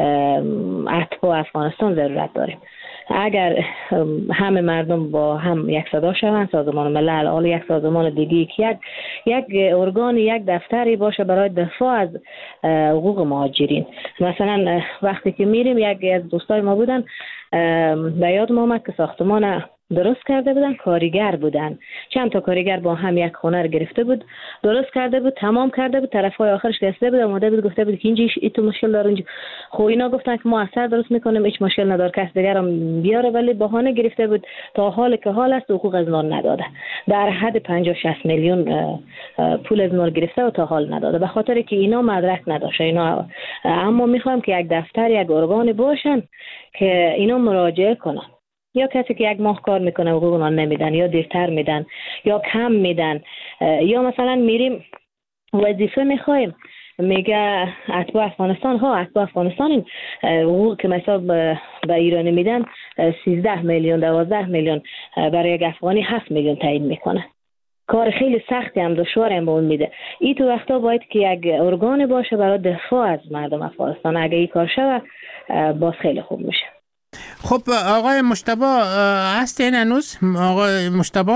اتباع افغانستان ضرورت داریم. اگر همه مردم با هم یک صدا شوند، سازمان ملل حالا یک سازمان دیگه که یک یک ارگان یک دفتری باشه برای دفاع از حقوق مهاجرین. مثلا وقتی که میریم یک از دوستای ما بودن به یاد ما آمد که ساختمان درست کرده بودن، کارگر بودن، چند تا کارگر با هم یک خونه رو گرفته بود، درست کرده بود، تمام کرده بود، طرفای آخرش گسته بود، اومده بود گفته بود که اینجا این تو مشکل داره اینجا. خب اینا گفتن که ما اثر درست میکنیم، هیچ مشکل نداره، کس دیگر هم بیاره، ولی بهانه گرفته بود تا حال که حال است حقوق از ما نداده. در حد پنجاه شصت میلیون پول از ما گرفته و تا حال نداده، به خاطر که اینا مدرک نداشته اینا. اما میخوام که یک دفتر یک ارگان باشن که اینا مراجعه کنن. یا کسی که یک ماه کار میکنه حقوق اون نمیدن یا دیرتر میدن یا کم میدن، یا مثلا میریم وظیفه میخوایم میگه اتباع افغانستان ها اتباع افغانستان این حقوق که مثلا به ایرانی میدن سیزده میلیون دوازده میلیون، برای یک افغانی هفت میلیون تعیین میکنه. کار خیلی سختی هم دشواری هم به اون میده. این تو وقتا باید که یک ارگان باشه برای دفاع از مردم افغانستان. اگه این کار شود باز خیلی خوب میشه. خب آقای مجتبی هستین هنوز؟ آقای مجتبی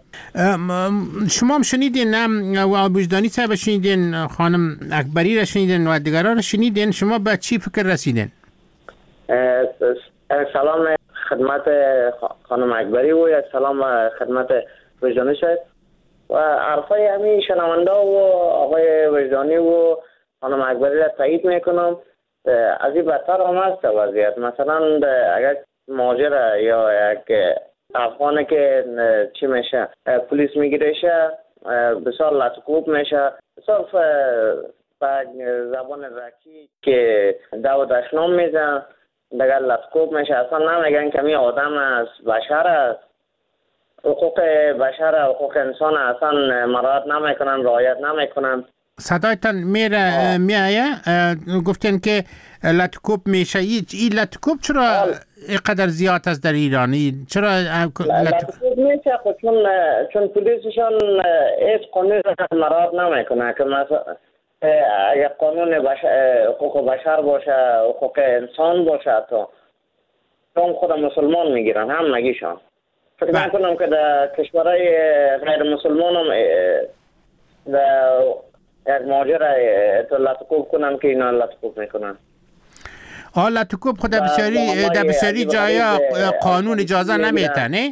شما هم شنیدین، و وجدانی صاحب شنیدین، خانم اکبری را شنیدین و دیگران را شنیدین، شما به چی فکر رسیدین؟ سلام خدمت خانم اکبری و سلام خدمت وجدانی صاحب و عرفای همین شنونده و آقای وجدانی و خانم اکبری را تایید میکنم. از این بدتر هم هست وضعیت. مثلا اگر مهاجر یا یک افغانه که چی میشه پلیس میگیرشه بسیار لطکوب میشه، بسیار به زبان رکی که دو دشنام میزن دیگر لطکوب میشه. اصلا نمیگن که می آدم است، بشر است، حقوق بشر حقوق انسان اصلا مراعات نمیکنن، رعایت نمیکنن. صدایتان میره میایه گفتن که لطکوب میشه. این لطکوب چرا اینقدر زیاد است در ایرانی؟ چرا لطکوب میشه؟ چون چون پلیسشان هیچ قانون مراعات نمیکنه که مثلا اگر قانون بشر، حقوق بشر باشه، حقوق انسان باشه، تو هم خود مسلمان میگیرن هم نگیشان. فکر میکنم که در کشورهای غیر مسلمان هم در یک مهاجر تو لطکوب کنن که اینا لطکوب میکنن. آه لطکوب خود بسیاری در بسیاری جایا قانون اجازه نمیده نه؟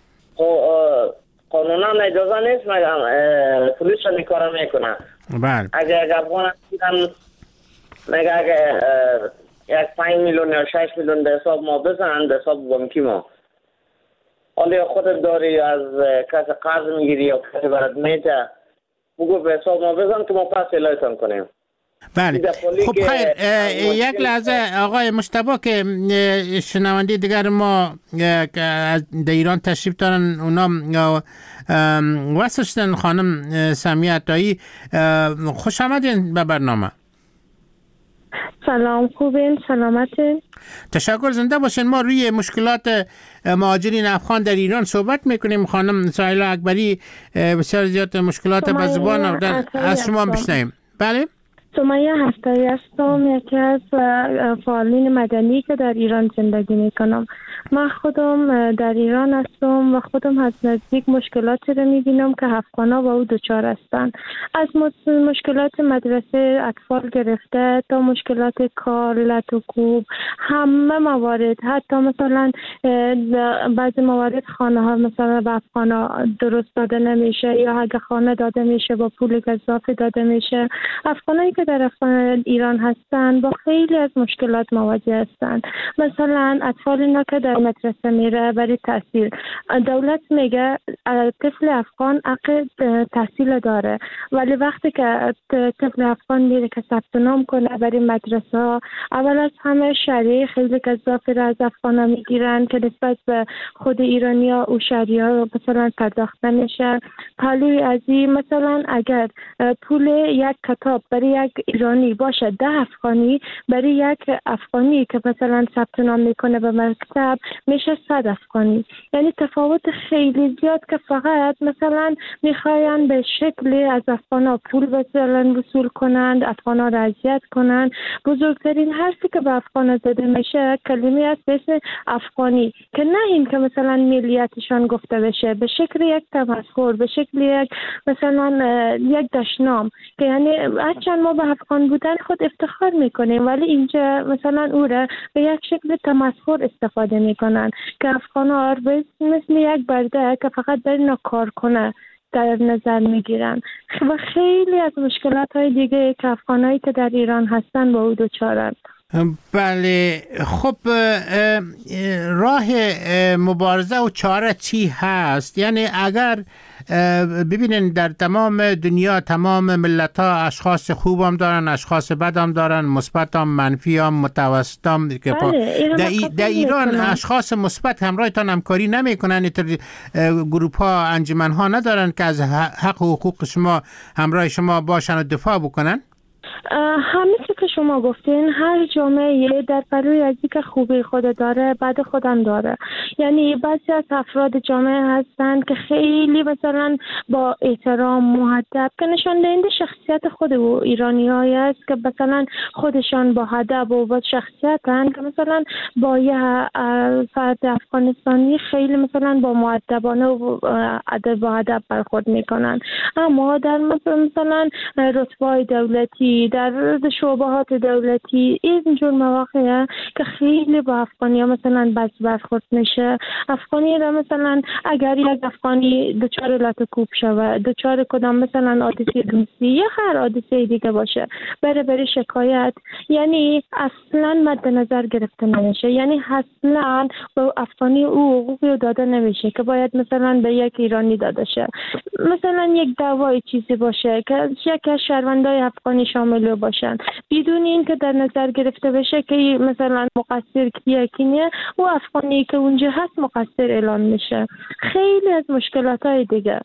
قانونا اجازه نیست، مگم پلیس را نکاره میکنن. بله. اگر اگر افغان هستیدن مگه اگر یک پنج میلیون یا شش میلیون به حساب ما بزن، به حساب بانکی ما، حالا خودت داری از کسی قرض میگیری یا کسی برات میده، بگو به حساب ما بزن که ما پس الهیتان کنیم. بله. خب خیر یک لحظه آقای مجتبی که شنونده دیگر ما در ایران تشریف دارن، اونا وصل شدن. خانم سمیه عطایی خوش آمدین به برنامه. سلام، خوبین؟ سلامتین؟ تشکر، زنده باشین. ما روی مشکلات مهاجرین افغان در ایران صحبت میکنیم. خانم سهیلا اکبری بسیار زیاد مشکلات به زبان آوردن، از شما بشنویم. بله. سمیه هفتایی هستم، یکی از فعالین مدنی که در ایران زندگی میکنم. من خودم در ایران هستم و خودم از نزدیک مشکلاتی رو میبینم که افغانا با او دچار هستند. از مشکلات مدرسه اطفال گرفته تا مشکلات کار، لطکوب، همه موارد. حتی مثلا بعضی موارد خانه ها مثلا به افغانا درست داده نمیشه، یا اگه خانه داده میشه با پول اضافه داده میشه. افغانایی که در ایران هستند با خیلی از مشکلات مواجه هستند. مثلا اطفال اینا که در مدرسه میره برای تحصیل، دولت میگه طفل افغان حق تحصیل داره، ولی وقتی که طفل افغان میره که ثبت نام کنه برای مدرسه، اول از همه شهریه خیلی اضافه را از افغانا میگیرن که نسبت به خود ایرانی ها و شهریه ها مثلا پرداخت نمیشه. پالوی از این مثلا اگر پول یک کتاب برای یک ایرانی باشه ده افغانی، برای یک افغانی که مثلا ثبت نام میکنه به مکتب میشه صد افغانی. یعنی تفاوت خیلی زیاد که فقط مثلا میخواین به شکلی از افغانا پول مثلا وصول کنند، افغانا را اذیت کنند. بزرگترین حرفی که به افغانا زده میشه کلمه است به اسم افغانی، که نه این که مثلا ملیتشان گفته بشه، به شکل یک تمسخر، به شکل یک مثلا یک دشنام، که یعنی هرچند ما به افغان بودن خود افتخار میکنیم، ولی اینجا مثلا او را به یک شکل تمسخر استفاده میکنن که افغانا مثل یک برده که فقط برای کار کنه در نظر میگیرن. و خیلی از مشکلات های دیگه که افغانایی که در ایران هستن با او دچارند. بله. خب راه مبارزه و چاره چی هست؟ یعنی اگر ببینین در تمام دنیا تمام ملت ها اشخاص خوب هم دارن، اشخاص بد هم دارن، مثبت هم، منفی هم، متوسط هم. بله. در, ای در ایران اشخاص مثبت همراهتان همکاری نمی کنن؟ گروپ ها، انجمن ها ندارن که از حق و حقوق شما همراه شما باشن و دفاع بکنن؟ همه چی که شما گفتین، هر جامعه در پلوی از که خوبی خود داره بد خودم داره. یعنی بعضی از افراد جامعه هستند که خیلی مثلا با احترام، مؤدب، که نشان دهنده شخصیت خود و ایرانی های است که مثلا خودشان با ادب و با شخصیتن، که مثلا با یه فرد افغانستانی خیلی مثلا با مؤدبانه و ادب و ادب برخورد میکنن. اما در مثلا رتبه دولتی، دولتی در شعبهات دولتی اینجور مواقع که خیلی با افغانی ها مثلا بد برخورد میشه. افغانی را مثلا اگر یک افغانی دچار لاتوکوب شود، دچار کدام مثلا حادثه دوستی یا هر حادثه دیگه باشه بره بره شکایت، یعنی اصلا مد نظر گرفته نمیشه، یعنی اصلا به افغانی او حقوقی داده نمیشه که باید مثلا به یک ایرانی داده شه. مثلا یک دعوای چیزی باشه که یک از شهروندای افغانی شامل باشن بدون این که در نظر گرفته بشه که مثلا مقصر کیه کی نه، و افغانی که اونجا هست مقصر اعلام میشه. خیلی از مشکلات های دیگه.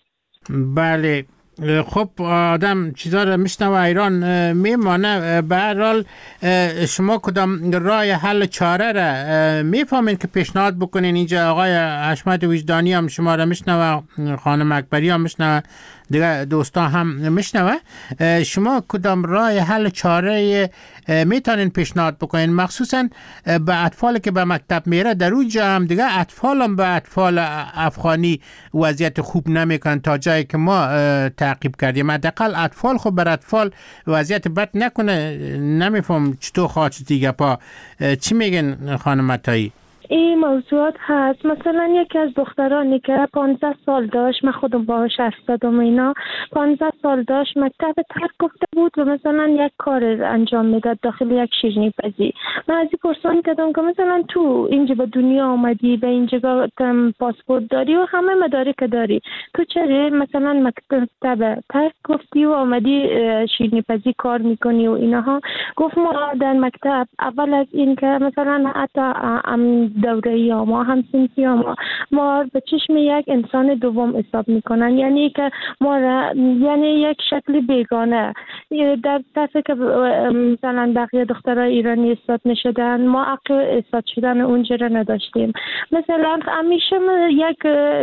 بله خب آدم چیزا رو میشنوه ایران میمانه. به هر حال شما کدام راه حل چاره را میفهمین که پیشنهاد بکنین؟ اینجا آقای حشمت وجدانی هم شما را میشنوه، خانم اکبری هم میشنوه، دیگه دوستا هم میشنوه. شما کدام راه حل چاره میتونین پیشنهاد بکنین، مخصوصا به اطفالی که به مکتب میره؟ در اونجا هم دیگه اطفال هم به اطفال افغانی وضعیت خوب نمیکنن تا جایی که ما تعقیب کردیم. حداقل اطفال خب بر اطفال وضعیت بد نکنه. نمیفهم چطور خواهد دیگه پا چی میگن خانم عطایی؟ این موضوعات هست. مثلا یکی از دخترانی که پانزده سال داشت، من خودم باهاش حرف زدم، اینا پانزده سال داشت، مکتب ترک گفته بود و مثلا یک کار انجام میداد داخل یک شیرینی پزی. من از این پرسان کردم که مثلا تو اینجا به دنیا آمدی، به اینجا پاسپورت داری و همه مدارک داری، تو چرا مثلا مکتب ترک گفتی و آمدی شیرینی پزی کار میکنی و اینها؟ گفت ما در مکتب اول از این که مثلا حتی دوره یا ما هم سنفی ما ما به چشم یک انسان دوم حساب میکنن، یعنی که ما را یعنی یک شکل بیگانه در صفحه که مثلا بقیه دخترای ایرانی استاد میشدن، ما حق استاد شدن اونجا را نداشتیم. مثلا همیشه یک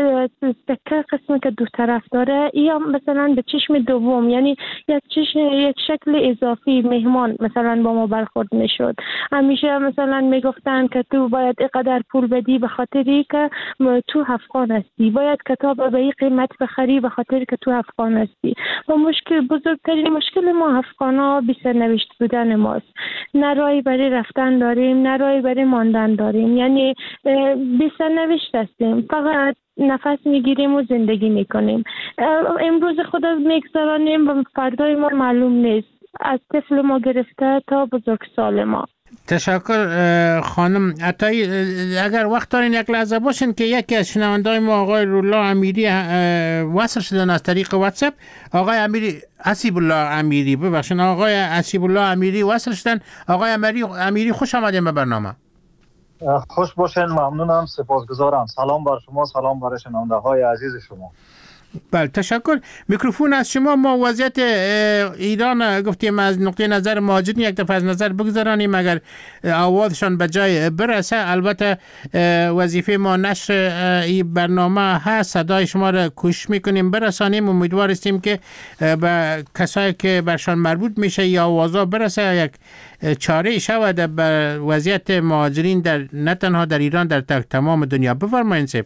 تکه قسمی که دو طرف داره یا مثلا به چشم دوم، یعنی یک چشم یک شکل اضافی مهمان مثلا با ما برخورد میشد. همیشه مثلا میگفتن که تو باید قدر پول بدی به خاطری که تو افغان هستی، باید کتاب به این قیمت بخری به خاطری که تو افغان هستی. و مشکل بزرگترین مشکل ما افغانا بی سرنوشت بودن ماست. نه راهی برای رفتن داریم، نه راهی برای ماندن داریم، یعنی بی سرنوشت هستیم، فقط نفس میگیریم و زندگی میکنیم. امروز خدا میگذرانیم و فردای ما معلوم نیست، از طفل ما گرفته تا بزرگسال ما. تشکر خانم عطایی. اگر وقت دارین یک لحظه باشین که یکی از شنونده‌های ما آقای رولا امیری وصل شدن از طریق واتساپ. آقای امیری حسیب الله امیری ببخشید آقای حسیب الله امیری وصل شدن. آقای امیری امیری خوش آمدین به برنامه. خوش باشین، ممنونم، سپاسگزارم. سلام بر شما، سلام بر شنونده‌های عزیز شما. بله تشکر. میکروفون از شما. ما وضعیت ایران گفتیم از نقطه نظر مهاجرین یک دفعه از نظر بگذارانیم اگر آوازشان به جای برسه. البته وظیفه ما نشر این برنامه هست، صدای شما را کوشش میکنیم برسانیم. امیدوار هستیم که به کسایی که برشان مربوط میشه یا آوازا برسه، یک چاره شود به وضعیت مهاجرین در نه تنها در ایران در تمام دنیا. بفرمایید سید.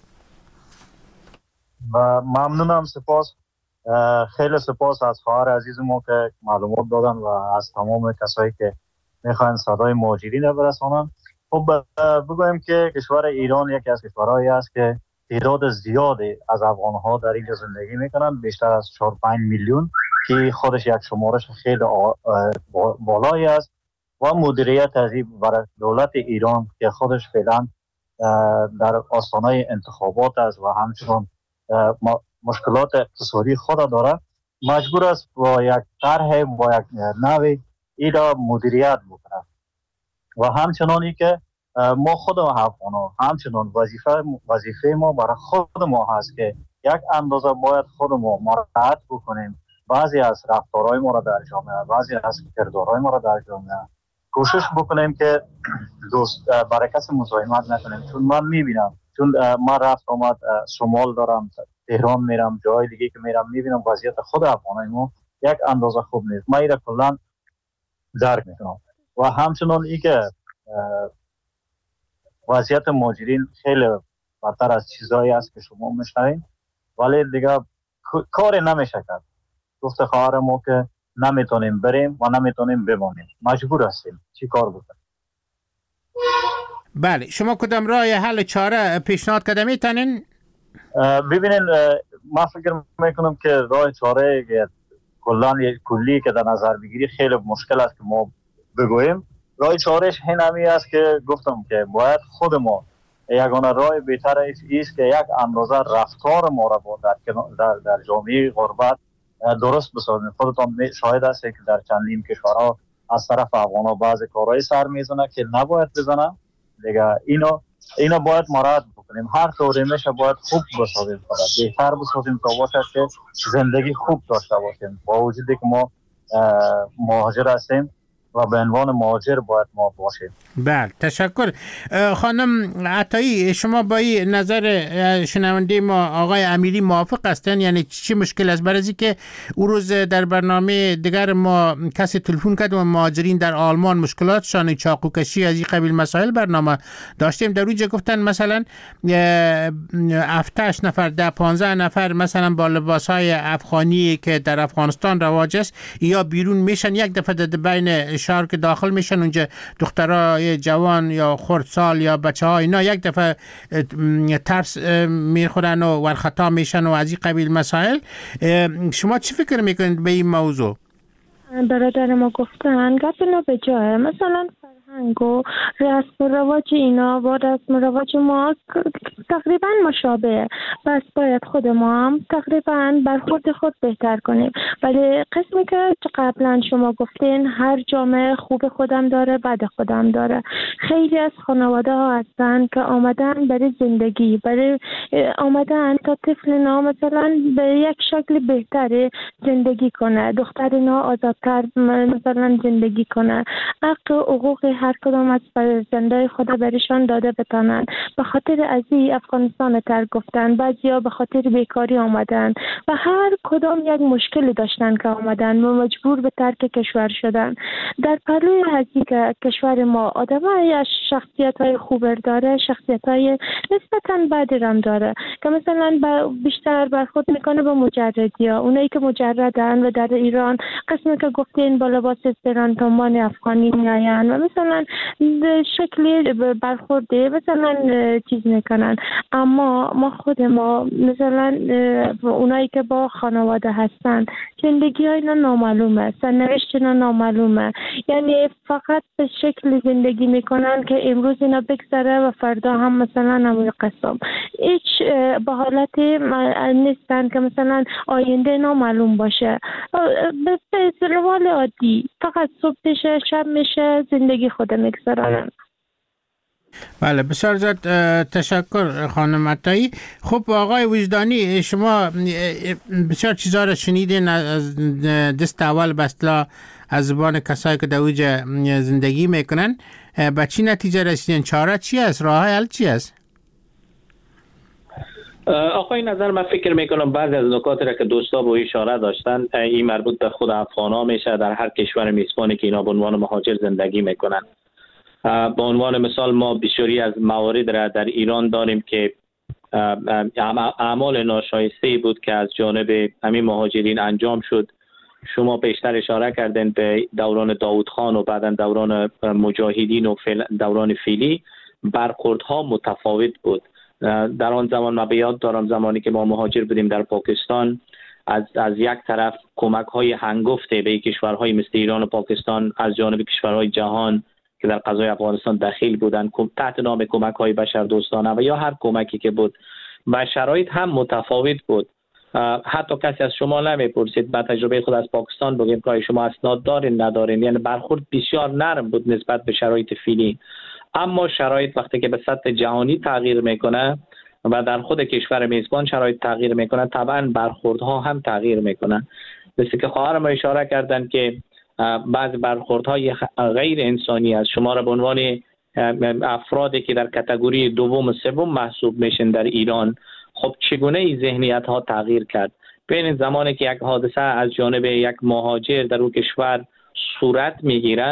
و ممنونم، سپاس، خیلی سپاس از خواهر عزیز ما که معلومات دادن و از تمام کسایی که میخواین صدای مهاجرین رو برسانن. خب بگویم که کشور ایران یکی از کشورهایی است که تعداد زیادی از افغان‌ها در اینجا زندگی میکنن، بیشتر از چهار پنج میلیون که خودش یک شمارش خیلی بالایی است و مدیریت از این برای دولت ایران که خودش فعلا در آستانه انتخابات است و همچنان مشکلات اقتصادی خود داره، مجبور است با یک طرح با یک نوی ای را مدیریت بکنه. و همچنانی که ما خود افغان‌ها همچنان وظیفه وظیفه ما برای خود ما هست که یک اندازه باید خود ما مراعات بکنیم، بعضی از رفتارهای ما را در جامعه، بعضی از کردارهای ما را در جامعه کوشش بکنیم که دوست برای کسی مزاحمت نکنیم. چون من میبینم، چون من رفت آمد شمال دارم، تهران میرم، جای دیگه که میرم میبینم وضعیت خود افغانای ما یک اندازه خوب نیست. من ایره کلان درک میکنم. و همچنان ای که وضعیت مهاجرین خیلی بدتر از چیزایی است که شما میشنوین، ولی دیگه کاری نمیشه کرد. گفت خواهر ما که نمیتونیم بریم و نمیتونیم بمانیم، مجبور هستیم چی کار بکنیم. بله، شما کدام راه حل چاره پیشنهاد کرده میتونین؟ ببینین ما فکر میکنم که راه چاره کلان کلی که در نظر بگیری خیلی مشکل است که ما بگوییم. راه چارهش این همی است که گفتم که باید خود ما یگانه راه بهتر است که یک اندازه رفتار ما را با در, در, در جامعه غربت درست بسازیم. خودتان شاهد است که در چندین کشورها از طرف افغان‌ها بعضی کارهای سر میزنه که نباید بزنه دیگه. اینو اینو باید مراعات بکنیم. هر طوری میشه باید خوب بسازیم، بهتر بسازیم تا باشه که زندگی خوب داشته باشیم. با وجودی که ما مهاجر هستیم و به عنوان مهاجر باید ما باشیم. بله، تشکر. خانم عطایی، شما با این نظر شنونده ما آقای امیری موافق هستن؟ یعنی چی مشکل است؟ برای که اون روز در برنامه دیگر ما کسی تلفن کرد و مهاجرین در آلمان مشکلاتشان چاقوکشی از این قبیل مسائل برنامه داشتیم. در اونجا گفتن مثلا هفتش نفر ده پانزده نفر مثلا با لباسهای افغانی که در افغانستان رواج است یا بیرون میشن، یک دفعه در بین شهر که داخل میشن اونجا دخترای جوان یا خردسال یا بچه ها اینا یک دفعه ترس میخورن و ورخطا میشن و از این قبیل مسائل. شما چی فکر میکنید به این موضوع؟ برادر ما گفتن گپ نابجاه. مثلا فرهنگ و رسم و رواج اینا با رسم و رواج ما تقریبا مشابه، بس باید خود ما هم تقریبا برخورد خود بهتر کنیم. ولی قسمی که قبلا شما گفتین هر جامعه خوب خودم داره بد خودم داره. خیلی از خانواده ها هستن که آمدن برای زندگی، برای آمدن تا طفل نا مثلا به یک شکل بهتری زندگی کنه، دختر نا آزادتر مثلا زندگی کنه، حق و حقوق هر کدام از فرزندای خدا برشان داده بتانن. به خاطر ازی افغانستان تر گفتن، بعضیا به خاطر بیکاری آمدن و هر کدام یک مشکلی داشتن که آمدن و مجبور به ترک کشور شدن. در پلوی ازی که کشور ما آدمای از شخصیت های خوب داره، شخصیت های نسبتا بدی هم داره که مثلا بیشتر برخورد میکنه به مجردی ها، اونایی که مجردن و در ایران قسمی که گفتین با لباس زران تنبان افغانی میاین و مثلا شکلی برخورده مثلا چیز میکنن. اما ما خود ما مثلا اونایی که با خانواده هستن زندگی ها اینا نامعلومه، سرنوشت اینا نامعلومه، یعنی فقط به شکل زندگی میکنن که امروز اینا بگذره و فردا هم مثلا نموی قسم. هیچ به حالت نیستن که مثلا آینده نامعلوم باشه. به روال عادی فقط صبح میشه شب میشه زندگی خود میگذارن. بله، بسیار زیاد تشکر خانم عطایی. خب آقای وجدانی، شما بسیار چیزا را شنیدین از دست اول به اصطلاح از زبان کسایی که در اوجه زندگی میکنن. به چی نتیجه رسیدین؟ چاره چی است؟ راه حل چی است؟ آقای نظر من فکر میکنم بعضی از نکاتی را که دوستا با اشاره داشتن این مربوط به خود افغان‌ها میشه در هر کشور میزبانی که اینا به عنوان مهاجر زندگی میکنن. به عنوان مثال ما بسیاری از موارد را در ایران داریم که اعمال ناشایسته بود که از جانب همین مهاجرین انجام شد. شما بیشتر اشاره کردین به دوران داوود خان و بعدا دوران مجاهدین و دوران فیلی برخوردها متفاوت بود. در آن زمان من به یاد دارم زمانی که ما مهاجر بودیم در پاکستان، از از یک طرف کمک های هنگفته به کشورهای مثل ایران و پاکستان از جانب کشورهای جهان که در قضای افغانستان دخیل بودند تحت نام کمک های بشردوستانه و یا هر کمکی که بود و شرایط هم متفاوت بود. حتی کسی از شما نمیپرسید با تجربه خود از پاکستان بگیم که شما اسناد دارین ندارین، یعنی برخورد بسیار نرم بود نسبت به شرایط فعلی. اما شرایط وقتی که به سطح جهانی تغییر میکنه و در خود کشور میزبان شرایط تغییر میکنه، طبعا برخوردها هم تغییر میکنن. مثل که خواهرم اشاره کردن که بعض برخوردهای غیر انسانی از شما را به عنوان افرادی که در کاتگوری دوم و سوم محسوب میشن در ایران، خب چگونه این ذهنیت ها تغییر کرد؟ بین زمانی که یک حادثه از جانب یک مهاجر در اون کشور صورت میگیره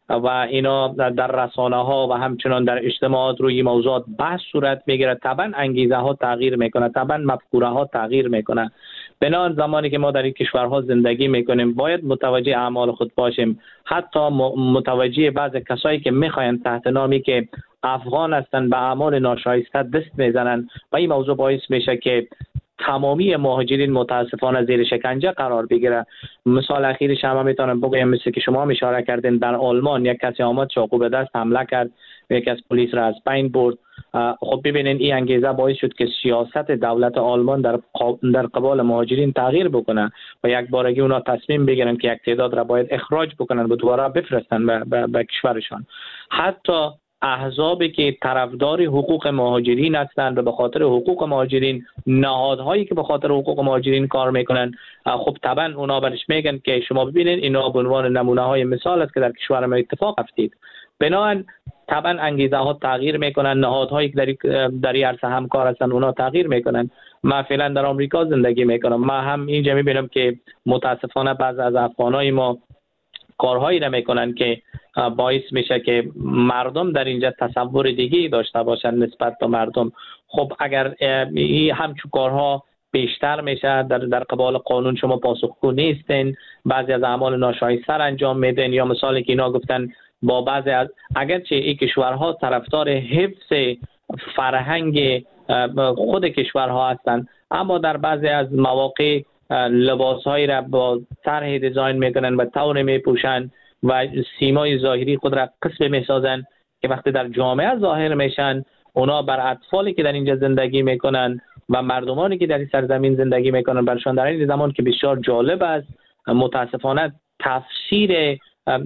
و اینا در رسانه ها و همچنان در اجتماعات روی موضوعات بحث صورت میگیره، طبعا انگیزه ها تغییر میکنه، طبعا مفکوره ها تغییر میکنه. بنابراین زمانی که ما در این کشورها زندگی میکنیم باید متوجه اعمال خود باشیم، حتی متوجه بعض کسایی که میخواین تحت نامی که افغان هستن به اعمال ناشایسته دست میزنن و این موضوع باعث میشه که تمامی مهاجرین متاسفانه زیر شکنجه قرار بگیره. مثال اخیرش هم میتونم بگم، مثل که شما هم اشاره کردین، در آلمان یک کسی آمد چاقو به دست حمله کرد، یک از پلیس را از بین برد. خب ببینین این انگیزه باعث شد که سیاست دولت آلمان در در قبال مهاجرین تغییر بکنه و یک بارگی اونا تصمیم بگیرن که یک تعداد را باید اخراج بکنن و دوباره بفرستن به, به, به کشورشان. حتی احزابی که طرفدار حقوق مهاجرین هستند و به خاطر حقوق مهاجرین، نهادهایی که به خاطر حقوق مهاجرین کار میکنن، خب طبعا اونا برش میگن که شما ببینید اینا به عنوان نمونه های مثال است که در کشور ما اتفاق افتید. بنابراین طبعا انگیزه ها تغییر میکنن، نهادهایی که در در این عرصه همکار هستن اونا تغییر میکنن. من فعلا در آمریکا زندگی میکنم، من هم اینجا میبینم که متاسفانه بعض از افغانای ما کارهایی را میکنن که باعث میشه که مردم در اینجا تصور دیگه داشته باشن نسبت به مردم. خب اگر این همچون کارها بیشتر میشه، در در قبال قانون شما پاسخگو نیستین، بعضی از اعمال ناشایسته انجام میدین، یا مثالی که اینا گفتن با بعضی از اگرچه این کشورها طرفدار حفظ فرهنگ خود کشورها هستند، اما در بعضی از مواقع لباسهایی را با طرح دیزاین میکنن و طور میپوشن و سیمای ظاهری خود را قسم میسازن که وقتی در جامعه ظاهر میشن اونا بر اطفالی که در اینجا زندگی میکنن و مردمانی که در این سرزمین زندگی میکنن برشان در این زمان که بسیار جالب است، متاسفانه تفسیر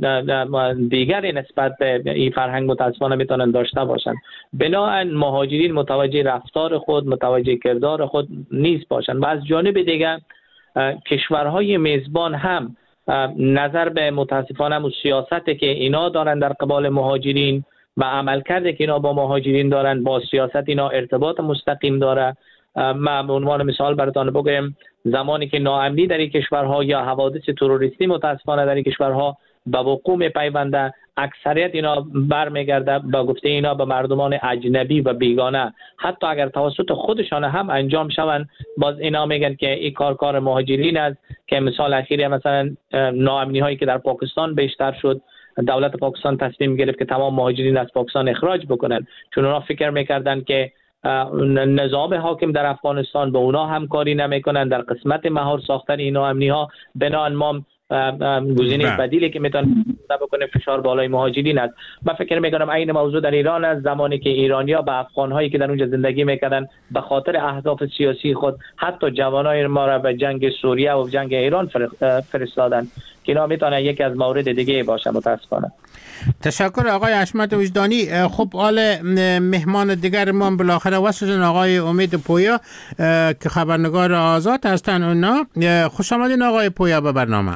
دیگری نسبت به این فرهنگ متاسفانه میتونن داشته باشن. بنابراین مهاجرین متوجه رفتار خود، متوجه کردار خود نیست باشن. و از جانب دیگر کشورهای میزبان هم نظر به متاسفانه هم سیاستی که اینا دارن در قبال مهاجرین و عملکرد که اینا با مهاجرین دارن، با سیاست اینا ارتباط مستقیم داره. من به عنوان مثال براتون بگم، زمانی که ناامنی در این کشورها یا حوادث تروریستی متاسفانه در این کشورها به وقوع میپیونده، اکثریت اینا برمیگرده به گفته اینا به مردمان اجنبی و بیگانه، حتی اگر توسط خودشان هم انجام شوند باز اینا میگن که این کار کار مهاجرین است. که مثال اخیری مثلا ناامنی هایی که در پاکستان بیشتر شد، دولت پاکستان تصمیم گرفت که تمام مهاجرین از پاکستان اخراج بکنن، چون اونا فکر میکردن که نظام حاکم در افغانستان به اونا همکاری نمیکنن در قسمت مهار ساختن این ناامنی ها. بنابراین ما گزینه بدیلی که میتونه بکنه فشار بالای مهاجرین است. من فکر میکنم این موضوع در ایران است، زمانی که ایرانیا به افغان‌هایی که در اونجا زندگی میکردن به خاطر اهداف سیاسی خود حتی جوانای ما را به جنگ سوریه و جنگ ایران فرستادن، که اینا میتونه یکی از موارد دیگه باشه متاسفانه. تشکر آقای حشمت وجدانی. خب حال مهمان دیگر ما بالاخره وصل آقای امید پویا که خبرنگار آزاد هستن. اونا خوش آمدین آقای پویا به برنامه.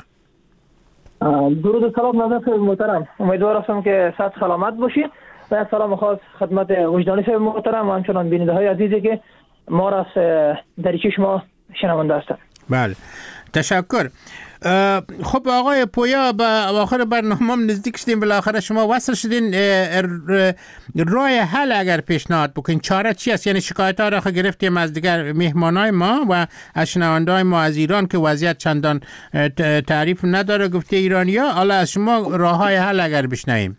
درود و سلام نظر محترم، امیدوار هستم که صحت سلامت باشید و سلام خاص خدمت وجدانی صاحب محترم و همچنان بیننده های عزیزی که ما را در چشم شنونده هستند. بله تشکر. خب آقای پویا به آخر برنامه نزدیک شدیم، بالاخره شما وصل شدین. راه حل اگر پیشنهاد بکنین چاره چی است؟ یعنی شکایت ها را گرفتیم از دیگر مهمانای ما و از شنونده‌های ما از ایران که وضعیت چندان تعریف نداره گفته ایرانیا، حالا از شما راه های حل اگر بشنویم.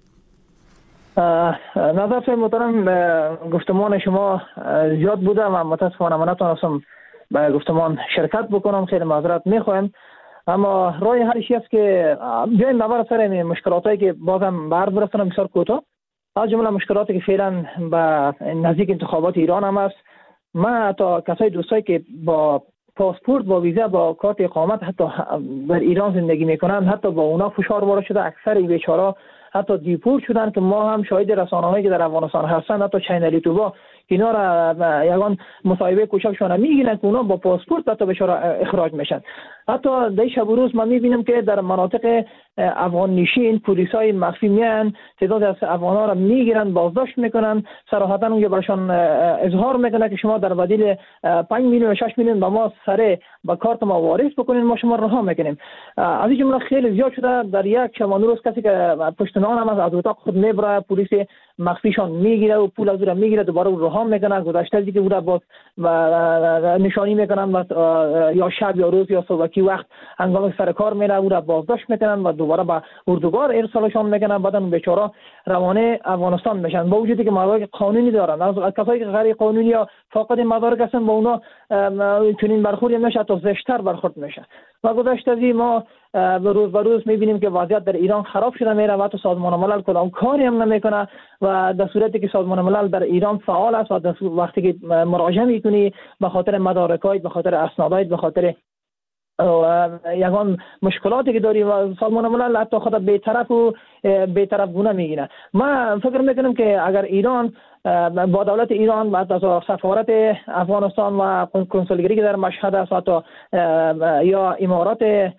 نظر صاحب محترم، گفتمان شما زیاد بوده و متاسفانه من نتونستم به گفتمان شرکت بکنم، خیلی معذرت میخوایم. اما راه حلش است که بیایم نظر سر این مشکلاتی که بازم بر برسونم بسیار کوتاه، از جمله مشکلاتی که فعلا به نزدیک انتخابات ایران هم است. من حتی کسای دوستایی که با پاسپورت، با ویزا، با کارت اقامت حتی در ایران زندگی میکنن، حتی با اونا فشار وارد شده، اکثر بیچاره حتی دیپورت شدن که ما هم شاهد رسانه‌هایی که در افغانستان هستند، حتی چینل یوتیوب اینا را یگان مصاحبه کوچکشون میگیرن که اونا با پاسپورت حتی بشارا اخراج میشن. حتی در شب و روز ما میبینیم که در مناطق افغان نشین پلیسای مخفی میان تعداد از افغانا را میگیرن بازداشت میکنن، صراحتا اونجا براشون اظهار میکنه که شما در بدیل پنج میلیون و شش میلیون با ما سره با کارت ما واریز بکنین ما شما رها میکنیم. از این جمله خیلی زیاد شده. در یک شبانه روز کسی که پشت نان هم از اتاق خود میبره پلیس مخفیشان میگیره و پول از او را میگیره دوباره او رها میکنه. گذشته دیگه او را باز نشانی میکنن و یا شب یا روز یا صبحی وقت هنگام سر کار میره او را بازداشت میکنن و دوباره به اردوگاه ارسالشان میکنن. بعد اون بیچاره روانه افغانستان میشن با وجودی که مدارک قانونی دارن. از کسایی که غیر قانونی یا فاقد مدارک هستن با اونا چنین برخوردی نمیشه تا زشتر برخورد میشه. و گذشته از ما روز به روز میبینیم که وضعیت در ایران خراب شده میره و تو سازمان ملل کدام کاری هم نمیکنه و در صورتی که سازمان ملل در ایران فعال است و در وقتی که مراجعه میکنی به خاطر مدارکات، به خاطر اسنادات، به خاطر یگان مشکلاتی که داری و سازمان ملل حتی خود بی‌طرف و بی‌طرف گونه میگیره. من فکر میکنم که اگر ایران با دولت ایران و از سفارت افغانستان و کنسولگری که در مشهد است حتی یا امارات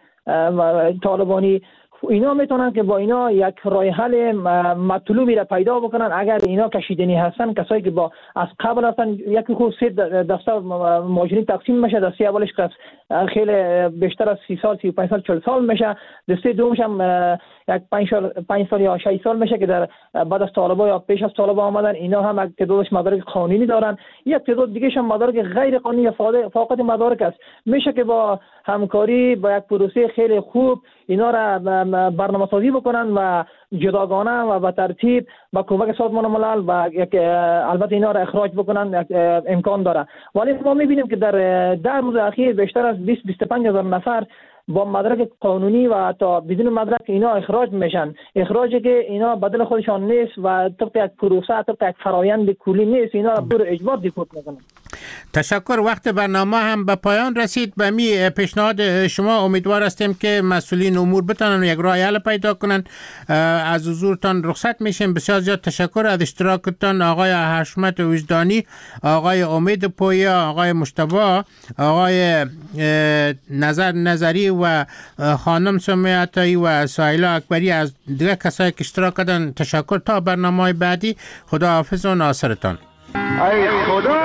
طالبانی اینا میتونن که با اینا یک راه حل مطلوبی را پیدا بکنن. اگر اینا کشیدنی هستن کسایی که با از قبل هستن یکی خود سه دسته مهاجرین تقسیم میشه. دسته اولش که خیلی بیشتر از سی سال سی و پنج سال چهل سال میشه. دسته دومش هم یک پنج سال پنج سال یا شش سال میشه که در بعد از طالبان یا پیش از طالبان آمدن. اینا هم تعدادش مدارک قانونی دارن. یک تعداد دیگه هم مدارک غیر قانونی یا فاقد مدارک است. میشه که با همکاری با یک پروسه خیلی خوب اینا را برنامه سازی بکنن و جداگانه و به ترتیب با کمک سازمان ملل و یک البته اینا را اخراج بکنن امکان داره. ولی ما میبینیم که در ده روز اخیر بیشتر از بیست تا بیست و پنج هزار نفر با مدرک قانونی و تا بدون مدرک اینا اخراج میشن. اخراجی که اینا بدل خودشان نیست و طبق یک پروسه طبق یک فرایند کلی نیست. اینا را بر اجبار دیپورت میکنن. تشکر. وقت برنامه هم به پایان رسید. به می پیشنهاد شما امیدوار هستیم که مسئولین امور بتونن یک راه حل پیدا کنن. از حضورتان رخصت میشیم. بسیار زیاد تشکر از اشتراکتان آقای حشمت وجدانی، آقای امید پویا، آقای مجتبی، آقای نظر نظری و خانم سمیه عطایی و سایلا اکبری. از دیگه کسایی که اشتراک کردن تشکر. تا برنامه بعدی خدا حافظ و ناصرتان. ای خدا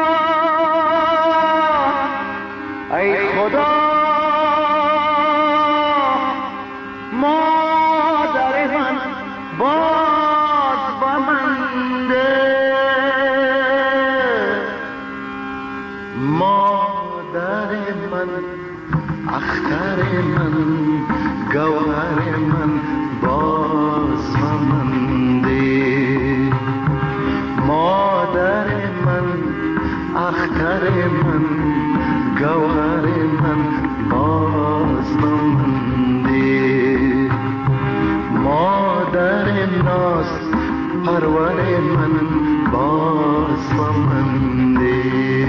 ای خدا مادر من باز با من ده، مادر من اختر من گوهر من باز با من ده، مادر من اختر من گوهر من باز با من ده، مادر ناز پرور من باز با من ده.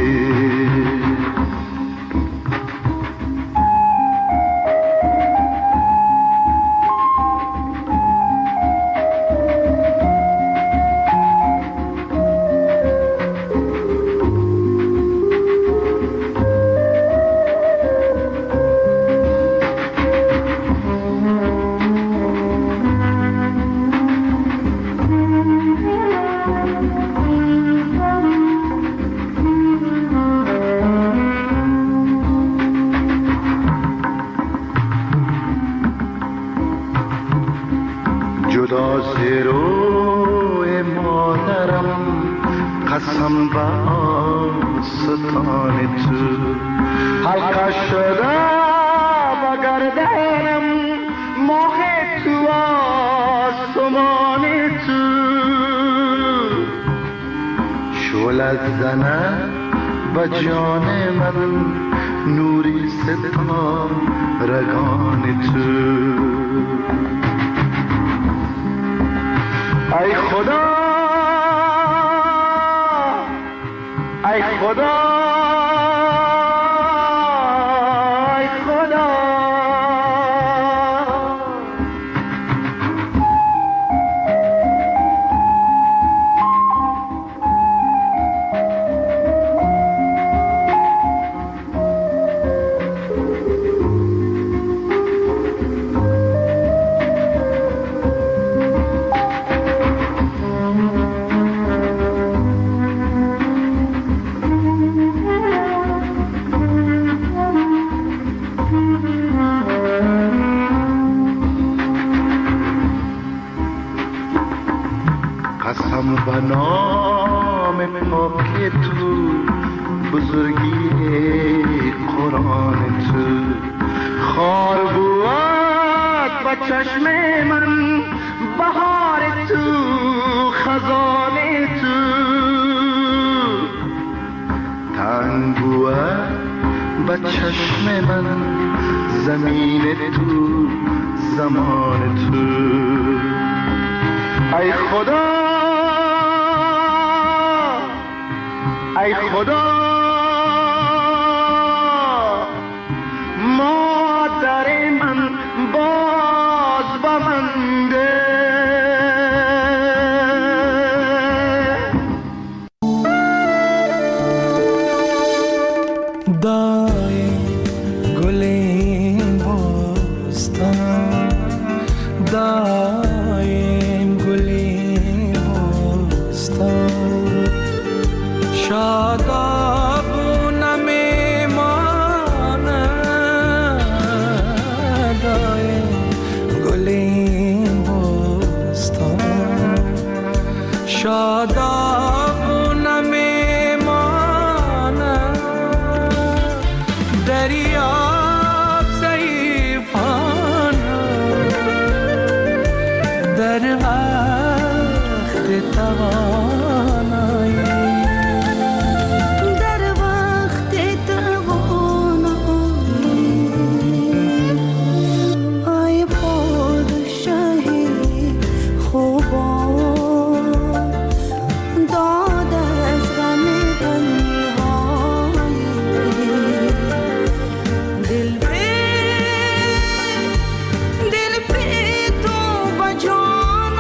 قسم به آستان تو حلقه شده با گردنم ماه تو آسمان تو شعلت زنه به جان من نوری ستا رگان تو. ای خدا ای خدا ای خدا قسم به نام پاک تو، بزرگی قرآن تو. خار بود با چشم من بهار تو، خزان تو. تنگ بود با چشم من زمین تو، زمان تو. ای خدا ای خدا مادر من باز بمنده. دای گلین بستان، دایم گلین بستان، شاداب نمیماند. دایم گلین بستان، شاداب نمیماند. دریاب ضعیفانه در وقت توانایی، در وقت توانایی. ای پادشاهی خوبان، داد از غم تنهایی. دل به دل به تو با جان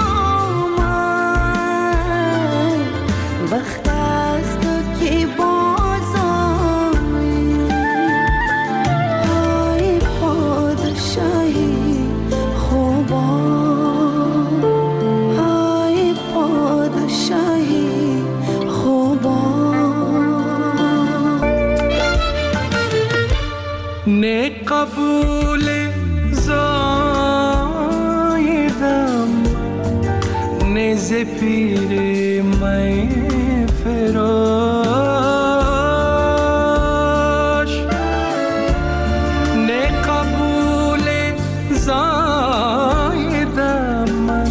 آمد، وقت است که باز آیی. ای پادشاهی خوبان، ای پادشاهی خوبان. نه قبول زایدم، نه ز پیر می فراش. نه قبول زایدم من،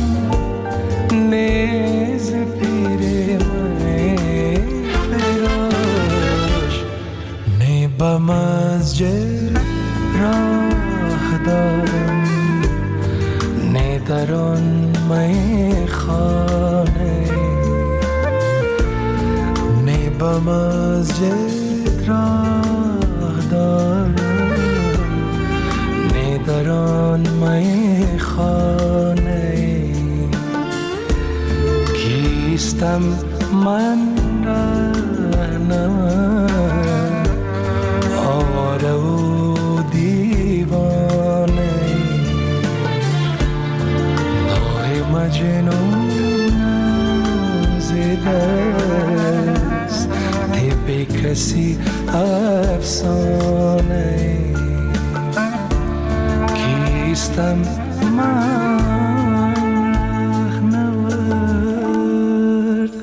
نه ز پیر می فراش. نه به مسجد راه دارم، نه در آن میخانه. نه به مسجد راه دارم، نه در آن میخانه. کیستم من رهنم، آواره و دیوانه. نوح مجنونم ز دست طب کسی افسانه. کیستم من رهنورد.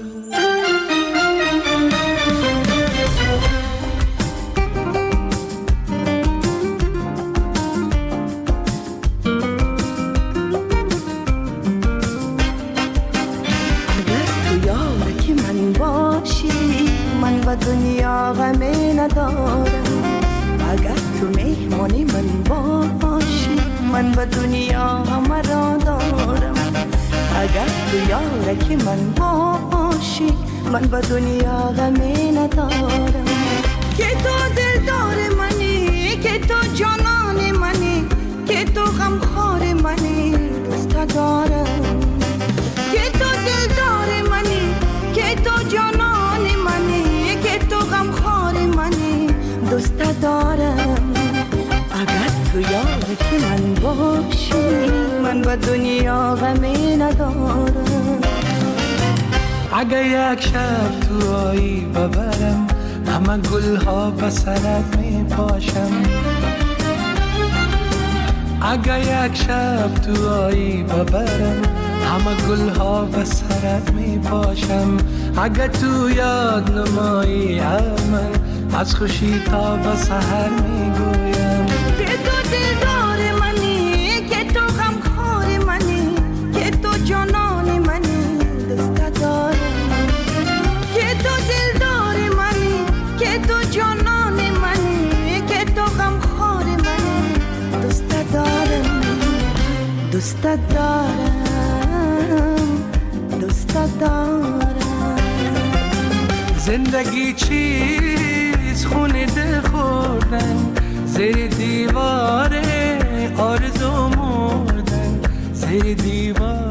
و دنیا غمی ندارم. اگر تو مهمانی من باشی، من و دنیا همه را دارم. اگر تو یارکی من باشی، من و دنیا غمی ندارم. که تو دلدار منی، که تو جانان منی، که تو غمخوار منی، دوست دارم. که تو دلدار منی، که تو جانان منی، که تو غمخوار منی، دوست دارم. اگر تو یارکی من باشی، من با دنیا غمی ندارم. اگه یک شب تو آیی ببرم، همه گلها به سرت می پاشم. اگه یک شب تو آیی ببرم، همه گل ها به سرت می پاشم. اگه تو یاد نمایی من از خوشی تا به سحر می گویم که تو دلدار منی، که تو غمخوار منی، که تو جانان منی، دوست دارم. که تو دلدار منی، که تو جانان منی، که تو غمخوار منی، دوست دارم، دوست دارم، دوست دارم. زندگی چیز خونه دل خوردن، زیر دیوار آرزو مردن، زیر دیوار